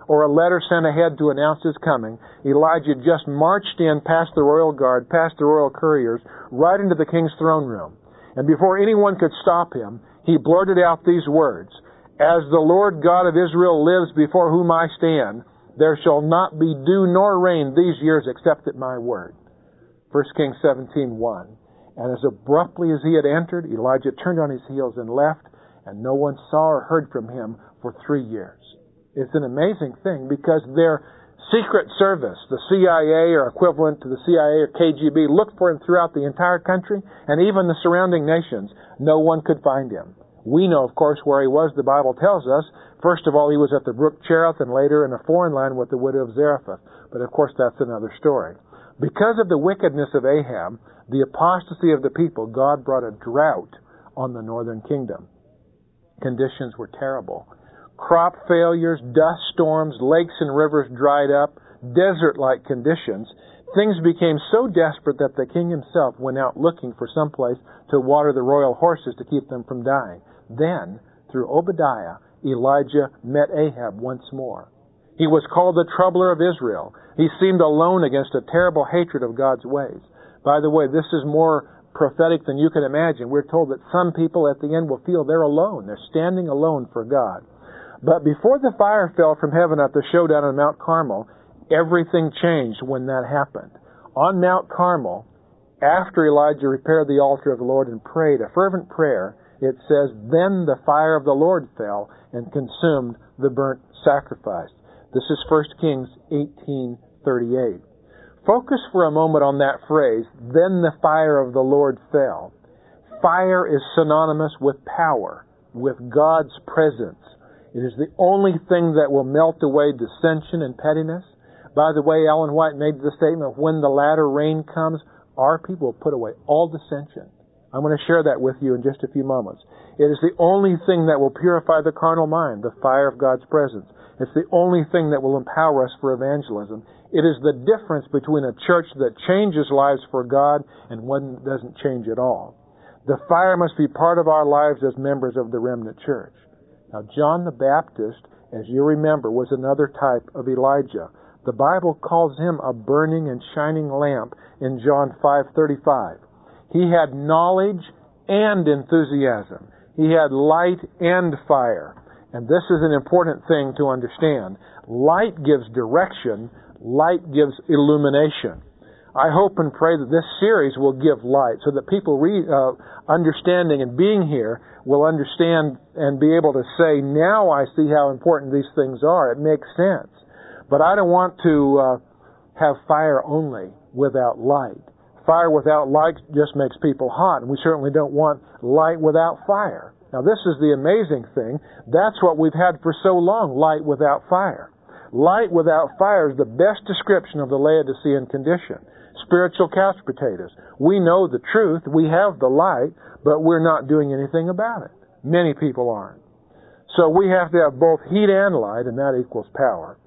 or a letter sent ahead to announce his coming. Elijah just marched in past the royal guard, past the royal couriers, right into the king's throne room. And before anyone could stop him, he blurted out these words, "As the Lord God of Israel lives before whom I stand, there shall not be dew nor rain these years except at my word." First Kings seventeen one. And as abruptly as he had entered, Elijah turned on his heels and left, and no one saw or heard from him for three years. It's an amazing thing because their secret service, the C I A or equivalent to the C I A or K G B, looked for him throughout the entire country and even the surrounding nations. No one could find him. We know, of course, where he was. The Bible tells us. First of all, he was at the brook Cherith and later in a foreign land with the widow of Zarephath. But of course, that's another story. Because of the wickedness of Ahab, the apostasy of the people, God brought a drought on the northern kingdom. Conditions were terrible. Crop failures, dust storms, lakes and rivers dried up, desert-like conditions. Things became so desperate that the king himself went out looking for some place to water the royal horses to keep them from dying. Then, through Obadiah, Elijah met Ahab once more. He was called the troubler of Israel. He seemed alone against a terrible hatred of God's ways. By the way, this is more prophetic than you can imagine. We're told that some people at the end will feel they're alone. They're standing alone for God. But before the fire fell from heaven at the showdown on Mount Carmel, everything changed when that happened. On Mount Carmel, after Elijah repaired the altar of the Lord and prayed a fervent prayer, it says, "Then the fire of the Lord fell and consumed the burnt sacrifice." This is First Kings eighteen thirty-eight. Focus for a moment on that phrase, "Then the fire of the Lord fell." Fire is synonymous with power, with God's presence. It is the only thing that will melt away dissension and pettiness. By the way, Ellen White made the statement, when the latter rain comes, our people will put away all dissension. I'm going to share that with you in just a few moments. It is the only thing that will purify the carnal mind, the fire of God's presence. It's the only thing that will empower us for evangelism. It is the difference between a church that changes lives for God and one that doesn't change at all. The fire must be part of our lives as members of the remnant church. Now, John the Baptist, as you remember, was another type of Elijah. The Bible calls him a burning and shining lamp in John five thirty-five. He had knowledge and enthusiasm. He had light and fire. And this is an important thing to understand. Light gives direction. Light gives illumination. I hope and pray that this series will give light so that people re, uh, understanding and being here will understand and be able to say, now I see how important these things are. It makes sense. But I don't want to uh, have fire only without light. Fire without light just makes people hot, and we certainly don't want light without fire. Now, this is the amazing thing. That's what we've had for so long, light without fire. Light without fire is the best description of the Laodicean condition. Spiritual couch potatoes. We know the truth. We have the light, but we're not doing anything about it. Many people aren't. So we have to have both heat and light, and that equals power.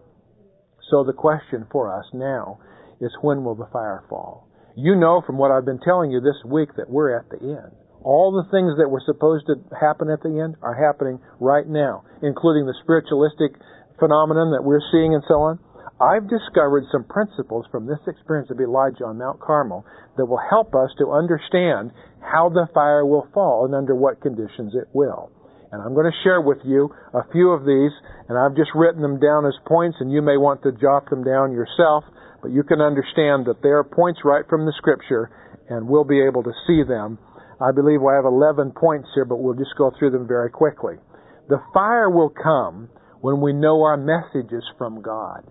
So the question for us now is, when will the fire fall? You know from what I've been telling you this week that we're at the end. All the things that were supposed to happen at the end are happening right now, including the spiritualistic phenomenon that we're seeing and so on. I've discovered some principles from this experience of Elijah on Mount Carmel that will help us to understand how the fire will fall and under what conditions it will. And I'm going to share with you a few of these, and I've just written them down as points, and you may want to jot them down yourself, but you can understand that they are points right from the Scripture, and we'll be able to see them. I believe we have eleven points here, but we'll just go through them very quickly. The fire will come when we know our message is from God,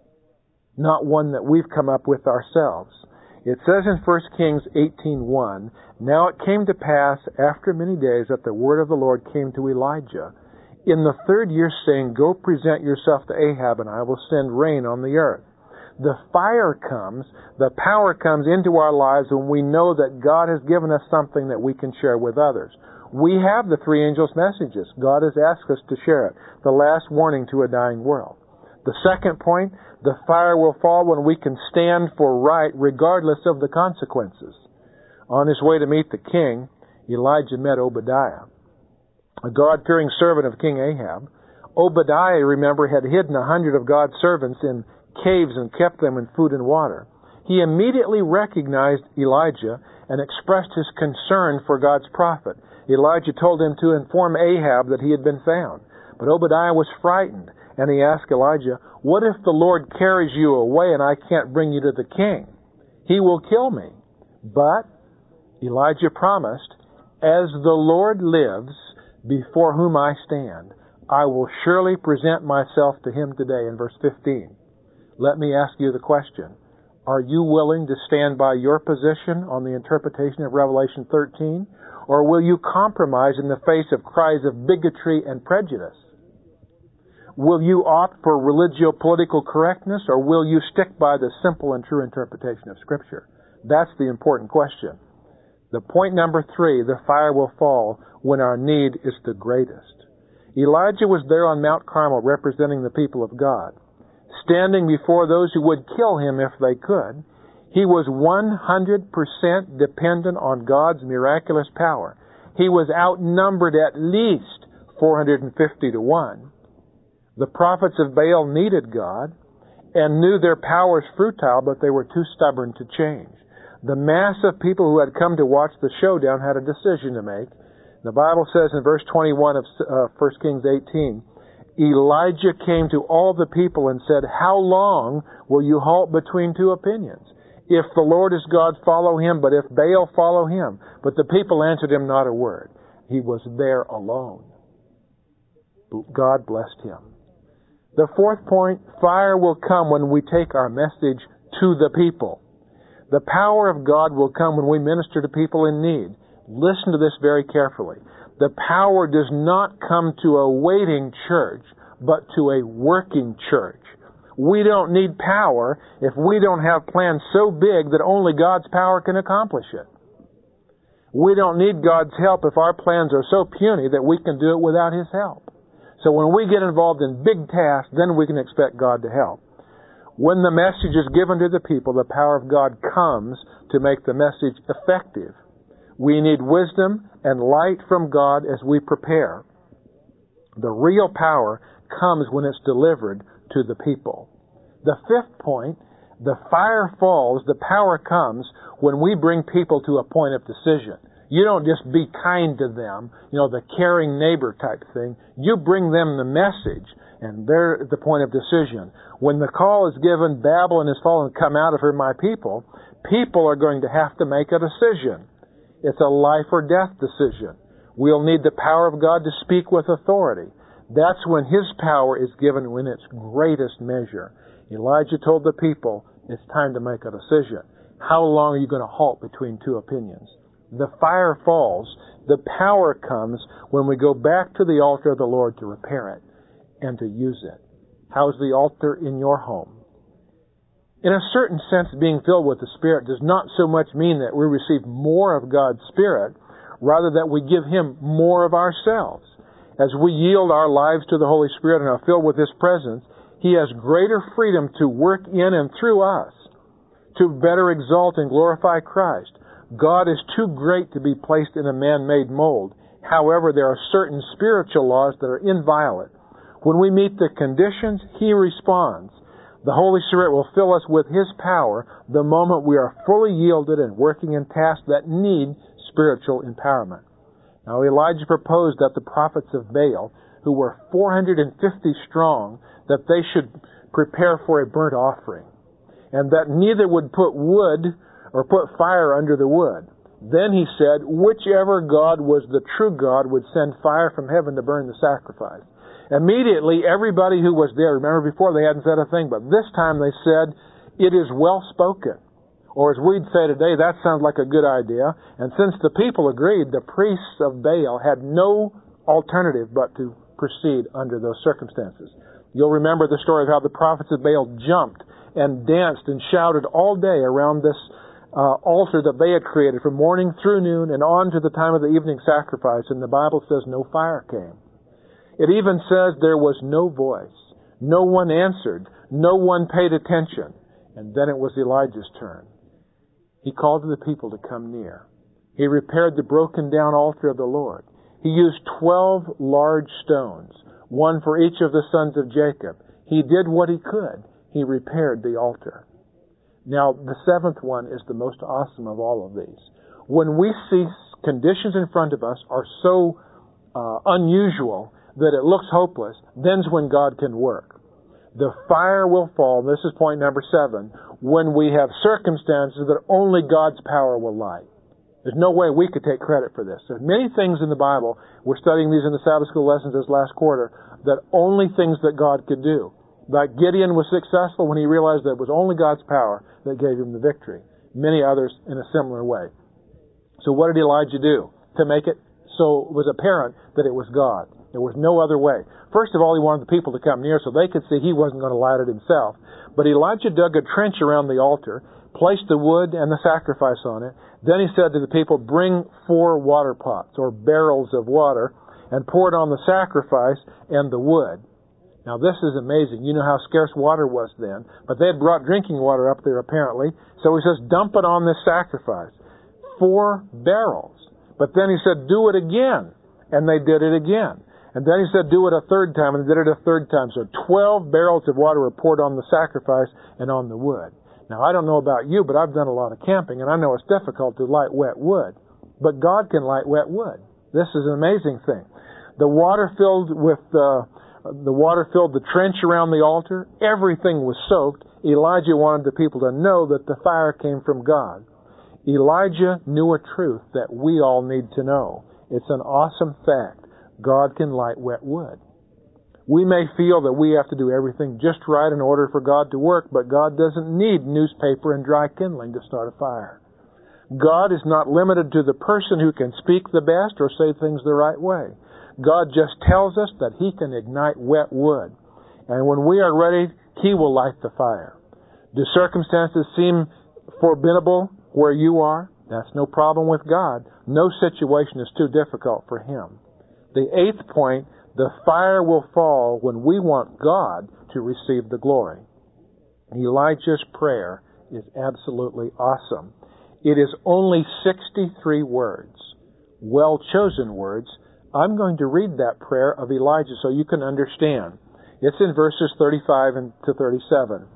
not one that we've come up with ourselves. It says in First Kings eighteen one, "Now it came to pass after many days that the word of the Lord came to Elijah in the third year, saying, Go present yourself to Ahab, and I will send rain on the earth." The fire comes, the power comes into our lives when we know that God has given us something that we can share with others. We have the three angels' messages. God has asked us to share it. The last warning to a dying world. The second point, the fire will fall when we can stand for right regardless of the consequences. On his way to meet the king, Elijah met Obadiah, a God-fearing servant of King Ahab. Obadiah, remember, had hidden a hundred of God's servants in caves and kept them in food and water. He immediately recognized Elijah and expressed his concern for God's prophet. Elijah told him to inform Ahab that he had been found. But Obadiah was frightened, and he asked Elijah, "What if the Lord carries you away and I can't bring you to the king? He will kill me." But Elijah promised, "As the Lord lives, before whom I stand, I will surely present myself to him today," in verse fifteen. Let me ask you the question. Are you willing to stand by your position on the interpretation of Revelation thirteen? Or will you compromise in the face of cries of bigotry and prejudice? Will you opt for religio-political correctness, or will you stick by the simple and true interpretation of Scripture? That's the important question. The point number three, the fire will fall when our need is the greatest. Elijah was there on Mount Carmel representing the people of God, standing before those who would kill him if they could. He was one hundred percent dependent on God's miraculous power. He was outnumbered at least four hundred fifty to one. The prophets of Baal needed God and knew their powers futile, but they were too stubborn to change. The mass of people who had come to watch the showdown had a decision to make. The Bible says in verse twenty-one of uh, First Kings eighteen, Elijah came to all the people and said, "How long will you halt between two opinions? If the Lord is God, follow him, but if Baal, follow him." But the people answered him not a word. He was there alone. God blessed him. The fourth point, fire will come when we take our message to the people. The power of God will come when we minister to people in need. Listen to this very carefully. The power does not come to a waiting church, but to a working church. We don't need power if we don't have plans so big that only God's power can accomplish it. We don't need God's help if our plans are so puny that we can do it without His help. So when we get involved in big tasks, then we can expect God to help. When the message is given to the people, the power of God comes to make the message effective. We need wisdom and light from God as we prepare. The real power comes when it's delivered to the people. The fifth point, the fire falls, the power comes when we bring people to a point of decision. You don't just be kind to them, you know, the caring neighbor type thing. You bring them the message, and they're at the point of decision. When the call is given, Babylon is fallen, come out of her, my people, people are going to have to make a decision. It's a life or death decision. We'll need the power of God to speak with authority. That's when His power is given in its greatest measure. Elijah told the people, it's time to make a decision. How long are you going to halt between two opinions? The fire falls, the power comes when we go back to the altar of the Lord to repair it and to use it. How's the altar in your home? In a certain sense, being filled with the Spirit does not so much mean that we receive more of God's Spirit, rather that we give Him more of ourselves. As we yield our lives to the Holy Spirit and are filled with His presence, He has greater freedom to work in and through us, to better exalt and glorify Christ. God is too great to be placed in a man-made mold. However, there are certain spiritual laws that are inviolate. When we meet the conditions, He responds. The Holy Spirit will fill us with His power the moment we are fully yielded and working in tasks that need spiritual empowerment. Now, Elijah proposed that the prophets of Baal, who were four hundred fifty strong, that they should prepare for a burnt offering, and that neither would put wood or put fire under the wood. Then he said, whichever God was the true God would send fire from heaven to burn the sacrifice. Immediately, everybody who was there, remember before they hadn't said a thing, but this time they said, it is well spoken. Or as we'd say today, that sounds like a good idea. And since the people agreed, the priests of Baal had no alternative but to proceed under those circumstances. You'll remember the story of how the prophets of Baal jumped and danced and shouted all day around this uh, altar that they had created from morning through noon and on to the time of the evening sacrifice. And the Bible says no fire came. It even says there was no voice. No one answered. No one paid attention. And then it was Elijah's turn. He called to the people to come near. He repaired the broken down altar of the Lord. He used twelve large stones, one for each of the sons of Jacob. He did what he could. He repaired the altar. Now, the seventh one is the most awesome of all of these. When we see conditions in front of us are so uh, unusual that it looks hopeless, then's when God can work. The fire will fall, this is point number seven, when we have circumstances that only God's power will light. There's no way we could take credit for this. There's many things in the Bible, we're studying these in the Sabbath School lessons this last quarter, that only things that God could do. Like Gideon was successful when he realized that it was only God's power that gave him the victory. Many others in a similar way. So what did Elijah do to make it so it was apparent that it was God? There was no other way. First of all, he wanted the people to come near so they could see he wasn't going to light it himself. But Elijah dug a trench around the altar, placed the wood and the sacrifice on it. Then he said to the people, bring four water pots or barrels of water and pour it on the sacrifice and the wood. Now this is amazing. You know how scarce water was then. But they had brought drinking water up there apparently. So he says, dump it on this sacrifice. Four barrels. But then he said, do it again. And they did it again. And then he said, do it a third time, and they did it a third time. So twelve barrels of water were poured on the sacrifice and on the wood. Now, I don't know about you, but I've done a lot of camping, and I know it's difficult to light wet wood. But God can light wet wood. This is an amazing thing. The water filled with, uh, the water filled the trench around the altar. Everything was soaked. Elijah wanted the people to know that the fire came from God. Elijah knew a truth that we all need to know. It's an awesome fact. God can light wet wood. We may feel that we have to do everything just right in order for God to work, but God doesn't need newspaper and dry kindling to start a fire. God is not limited to the person who can speak the best or say things the right way. God just tells us that He can ignite wet wood. And when we are ready, He will light the fire. Do circumstances seem formidable where you are? That's no problem with God. No situation is too difficult for Him. The eighth point, the fire will fall when we want God to receive the glory. Elijah's prayer is absolutely awesome. It is only sixty-three words, well-chosen words. I'm going to read that prayer of Elijah so you can understand. It's in verses thirty-five to thirty-seven.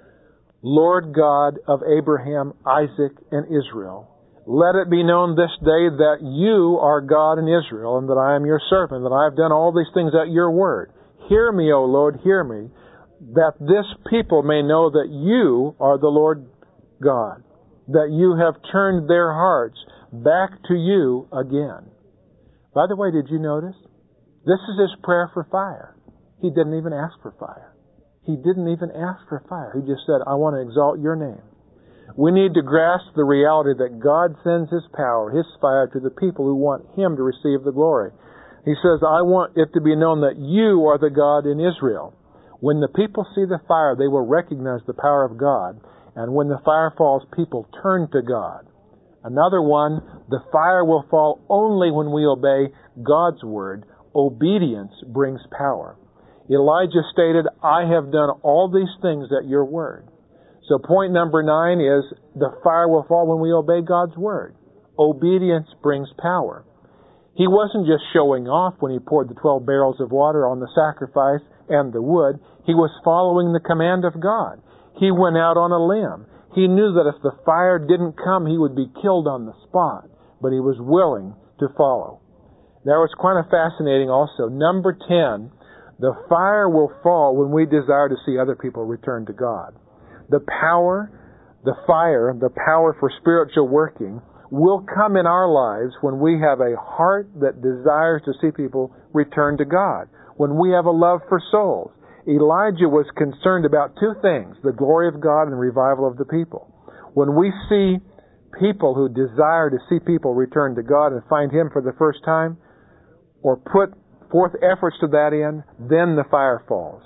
Lord God of Abraham, Isaac, and Israel, let it be known this day that you are God in Israel, and that I am your servant, that I have done all these things at your word. Hear me, O Lord, hear me, that this people may know that you are the Lord God, that you have turned their hearts back to you again. By the way, did you notice? This is his prayer for fire. He didn't even ask for fire. He didn't even ask for fire. He just said, I want to exalt your name. We need to grasp the reality that God sends His power, His fire, to the people who want Him to receive the glory. He says, I want it to be known that you are the God in Israel. When the people see the fire, they will recognize the power of God. And when the fire falls, people turn to God. Another one, the fire will fall only when we obey God's word. Obedience brings power. Elijah stated, I have done all these things at your word. So point number nine is the fire will fall when we obey God's word. Obedience brings power. He wasn't just showing off when he poured the twelve barrels of water on the sacrifice and the wood. He was following the command of God. He went out on a limb. He knew that if the fire didn't come, he would be killed on the spot. But he was willing to follow. That was kind of fascinating also. Number ten, the fire will fall when we desire to see other people return to God. The power, the fire, the power for spiritual working will come in our lives when we have a heart that desires to see people return to God, when we have a love for souls. Elijah was concerned about two things, the glory of God and revival of the people. When we see people who desire to see people return to God and find Him for the first time, or put forth efforts to that end, then the fire falls.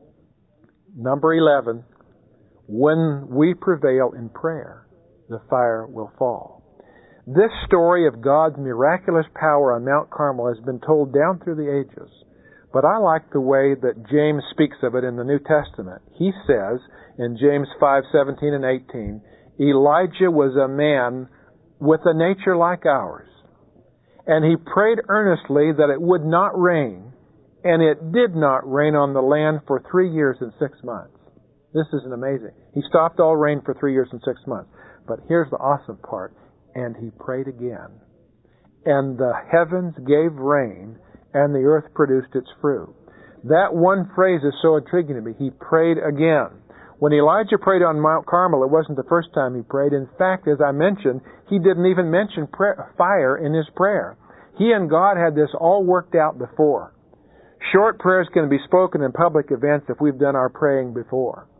Number eleven, when we prevail in prayer, the fire will fall. This story of God's miraculous power on Mount Carmel has been told down through the ages. But I like the way that James speaks of it in the New Testament. He says in James five seventeen and eighteen, Elijah was a man with a nature like ours, and he prayed earnestly that it would not rain, and it did not rain on the land for three years and six months. This isn't amazing. He stopped all rain for three years and six months. But here's the awesome part. And he prayed again. And the heavens gave rain, and the earth produced its fruit. That one phrase is so intriguing to me. He prayed again. When Elijah prayed on Mount Carmel, it wasn't the first time he prayed. In fact, as I mentioned, he didn't even mention prayer, fire in his prayer. He and God had this all worked out before. Short prayers can be spoken in public events if we've done our praying before.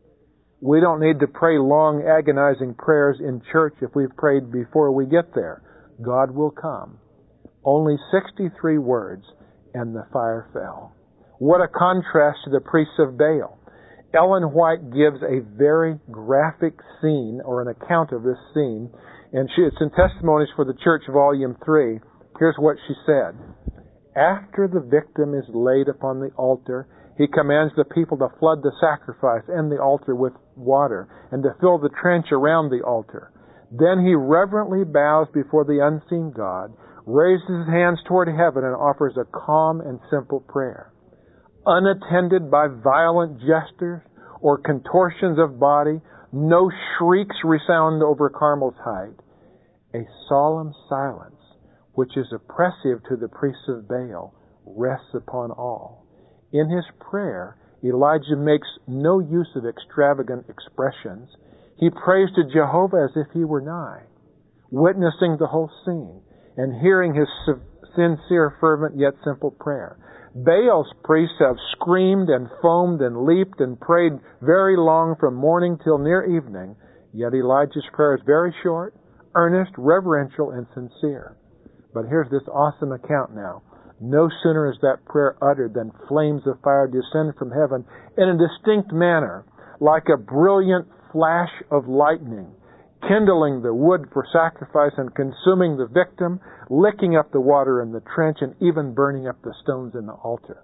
We don't need to pray long, agonizing prayers in church if we've prayed before we get there. God will come. Only sixty-three words, and the fire fell. What a contrast to the priests of Baal. Ellen White gives a very graphic scene, or an account of this scene, and she, it's in Testimonies for the Church, Volume three. Here's what she said. After the victim is laid upon the altar, he commands the people to flood the sacrifice and the altar with water, and to fill the trench around the altar. Then he reverently bows before the unseen God, raises his hands toward heaven, and offers a calm and simple prayer. Unattended by violent gestures or contortions of body, no shrieks resound over Carmel's height. A solemn silence, which is oppressive to the priests of Baal, rests upon all. In his prayer, Elijah makes no use of extravagant expressions. He prays to Jehovah as if he were nigh, witnessing the whole scene and hearing his sincere, fervent, yet simple prayer. Baal's priests have screamed and foamed and leaped and prayed very long from morning till near evening, yet Elijah's prayer is very short, earnest, reverential, and sincere. But here's this awesome account now. No sooner is that prayer uttered than flames of fire descend from heaven in a distinct manner, like a brilliant flash of lightning, kindling the wood for sacrifice and consuming the victim, licking up the water in the trench, and even burning up the stones in the altar.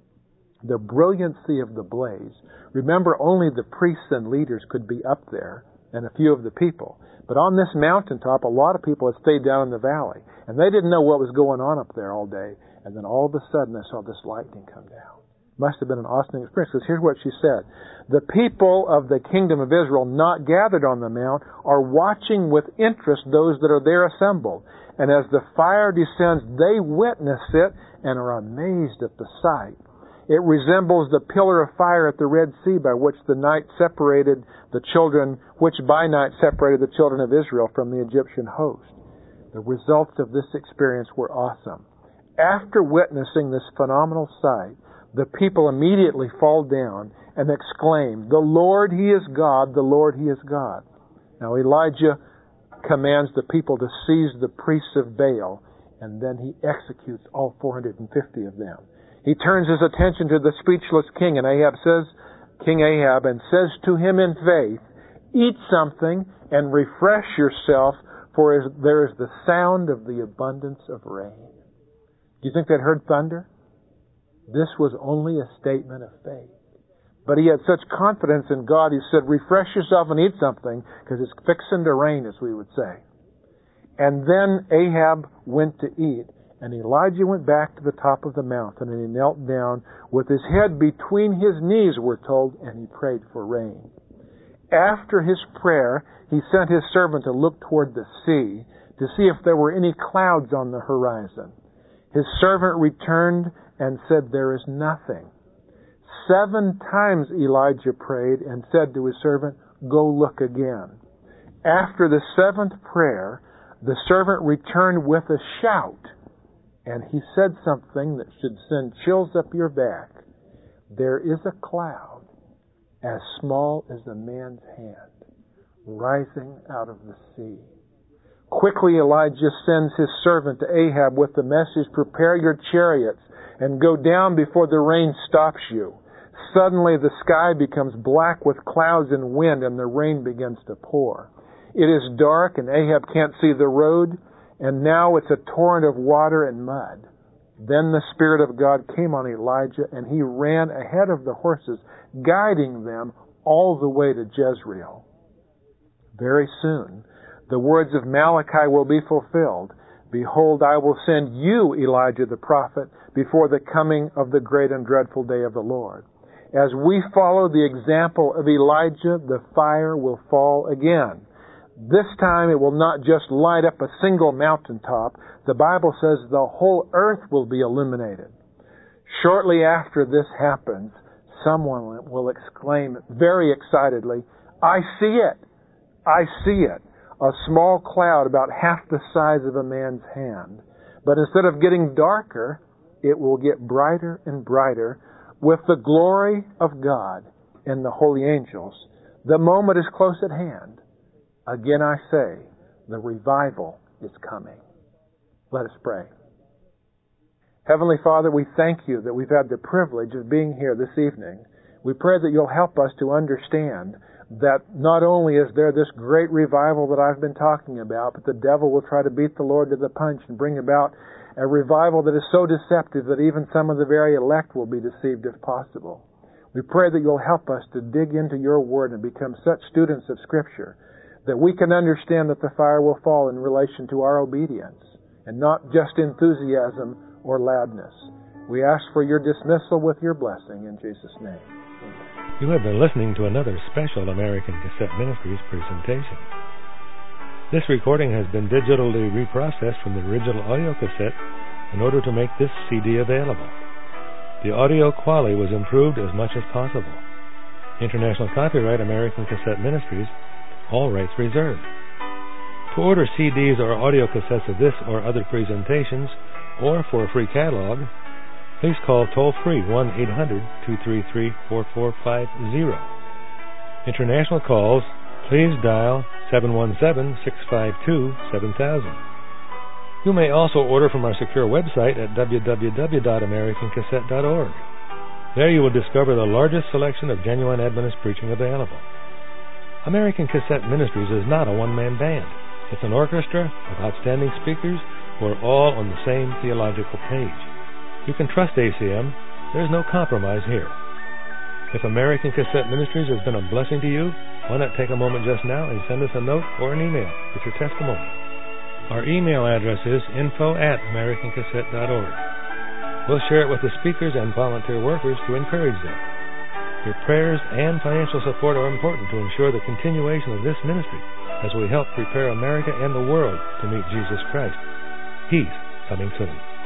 The brilliancy of the blaze. Remember, only the priests and leaders could be up there, and a few of the people. But on this mountaintop, a lot of people had stayed down in the valley, and they didn't know what was going on up there all day. And then all of a sudden, they saw this lightning come down. Must have been an awesome experience, because here's what she said. The people of the kingdom of Israel, not gathered on the mount, are watching with interest those that are there assembled. And as the fire descends, they witness it and are amazed at the sight. It resembles the pillar of fire at the Red Sea by which the night separated the children, which by night separated the children of Israel from the Egyptian host. The results of this experience were awesome. After witnessing this phenomenal sight, the people immediately fall down and exclaim, "The Lord, He is God, the Lord, He is God." Now Elijah commands the people to seize the priests of Baal, and then he executes all four hundred fifty of them. He turns his attention to the speechless king, and Ahab says, King Ahab, and says to him in faith, "Eat something and refresh yourself, for there is the sound of the abundance of rain." Do you think they'd heard thunder? This was only a statement of faith. But he had such confidence in God, he said, "Refresh yourself and eat something, because it's fixing to rain," as we would say. And then Ahab went to eat, and Elijah went back to the top of the mountain, and he knelt down with his head between his knees, we're told, and he prayed for rain. After his prayer, he sent his servant to look toward the sea to see if there were any clouds on the horizon. His servant returned and said, "There is nothing." Seven times Elijah prayed and said to his servant, "Go look again." After the seventh prayer, the servant returned with a shout, and he said something that should send chills up your back. "There is a cloud as small as a man's hand rising out of the sea." Quickly Elijah sends his servant to Ahab with the message, "Prepare your chariots and go down before the rain stops you." Suddenly the sky becomes black with clouds and wind, and the rain begins to pour. It is dark, and Ahab can't see the road, and now it's a torrent of water and mud. Then the Spirit of God came on Elijah, and he ran ahead of the horses, guiding them all the way to Jezreel. Very soon, the words of Malachi will be fulfilled. "Behold, I will send you, Elijah the prophet, before the coming of the great and dreadful day of the Lord. As we follow the example of Elijah, the fire will fall again. This time it will not just light up a single mountaintop. The Bible says the whole earth will be illuminated. Shortly after this happens, someone will exclaim very excitedly, "I see it! I see it!" A small cloud about half the size of a man's hand. But instead of getting darker, it will get brighter and brighter with the glory of God and the holy angels. The moment is close at hand. Again I say, the revival is coming. Let us pray. Heavenly Father, we thank you that we've had the privilege of being here this evening. We pray that you'll help us to understand that not only is there this great revival that I've been talking about, but the devil will try to beat the Lord to the punch and bring about a revival that is so deceptive that even some of the very elect will be deceived if possible. We pray that you'll help us to dig into your word and become such students of Scripture that we can understand that the fire will fall in relation to our obedience and not just enthusiasm or loudness. We ask for your dismissal with your blessing in Jesus' name. Amen. You have been listening to another special American Cassette Ministries presentation. This recording has been digitally reprocessed from the original audio cassette in order to make this C D available. The audio quality was improved as much as possible. International copyright American Cassette Ministries, all rights reserved. To order C Ds or audio cassettes of this or other presentations, or for a free catalog, please call toll-free one eight hundred two three three four four five zero. International calls, please dial seven one seven six five two seven thousand. You may also order from our secure website at w w w dot american cassette dot org. There you will discover the largest selection of genuine Adventist preaching available. American Cassette Ministries is not a one-man band. It's an orchestra of outstanding speakers who are all on the same theological page. You can trust A C M. There's no compromise here. If American Cassette Ministries has been a blessing to you, why not take a moment just now and send us a note or an email with your testimony. Our email address is info at american cassette dot org. We'll share it with the speakers and volunteer workers to encourage them. Your prayers and financial support are important to ensure the continuation of this ministry as we help prepare America and the world to meet Jesus Christ. He's coming soon.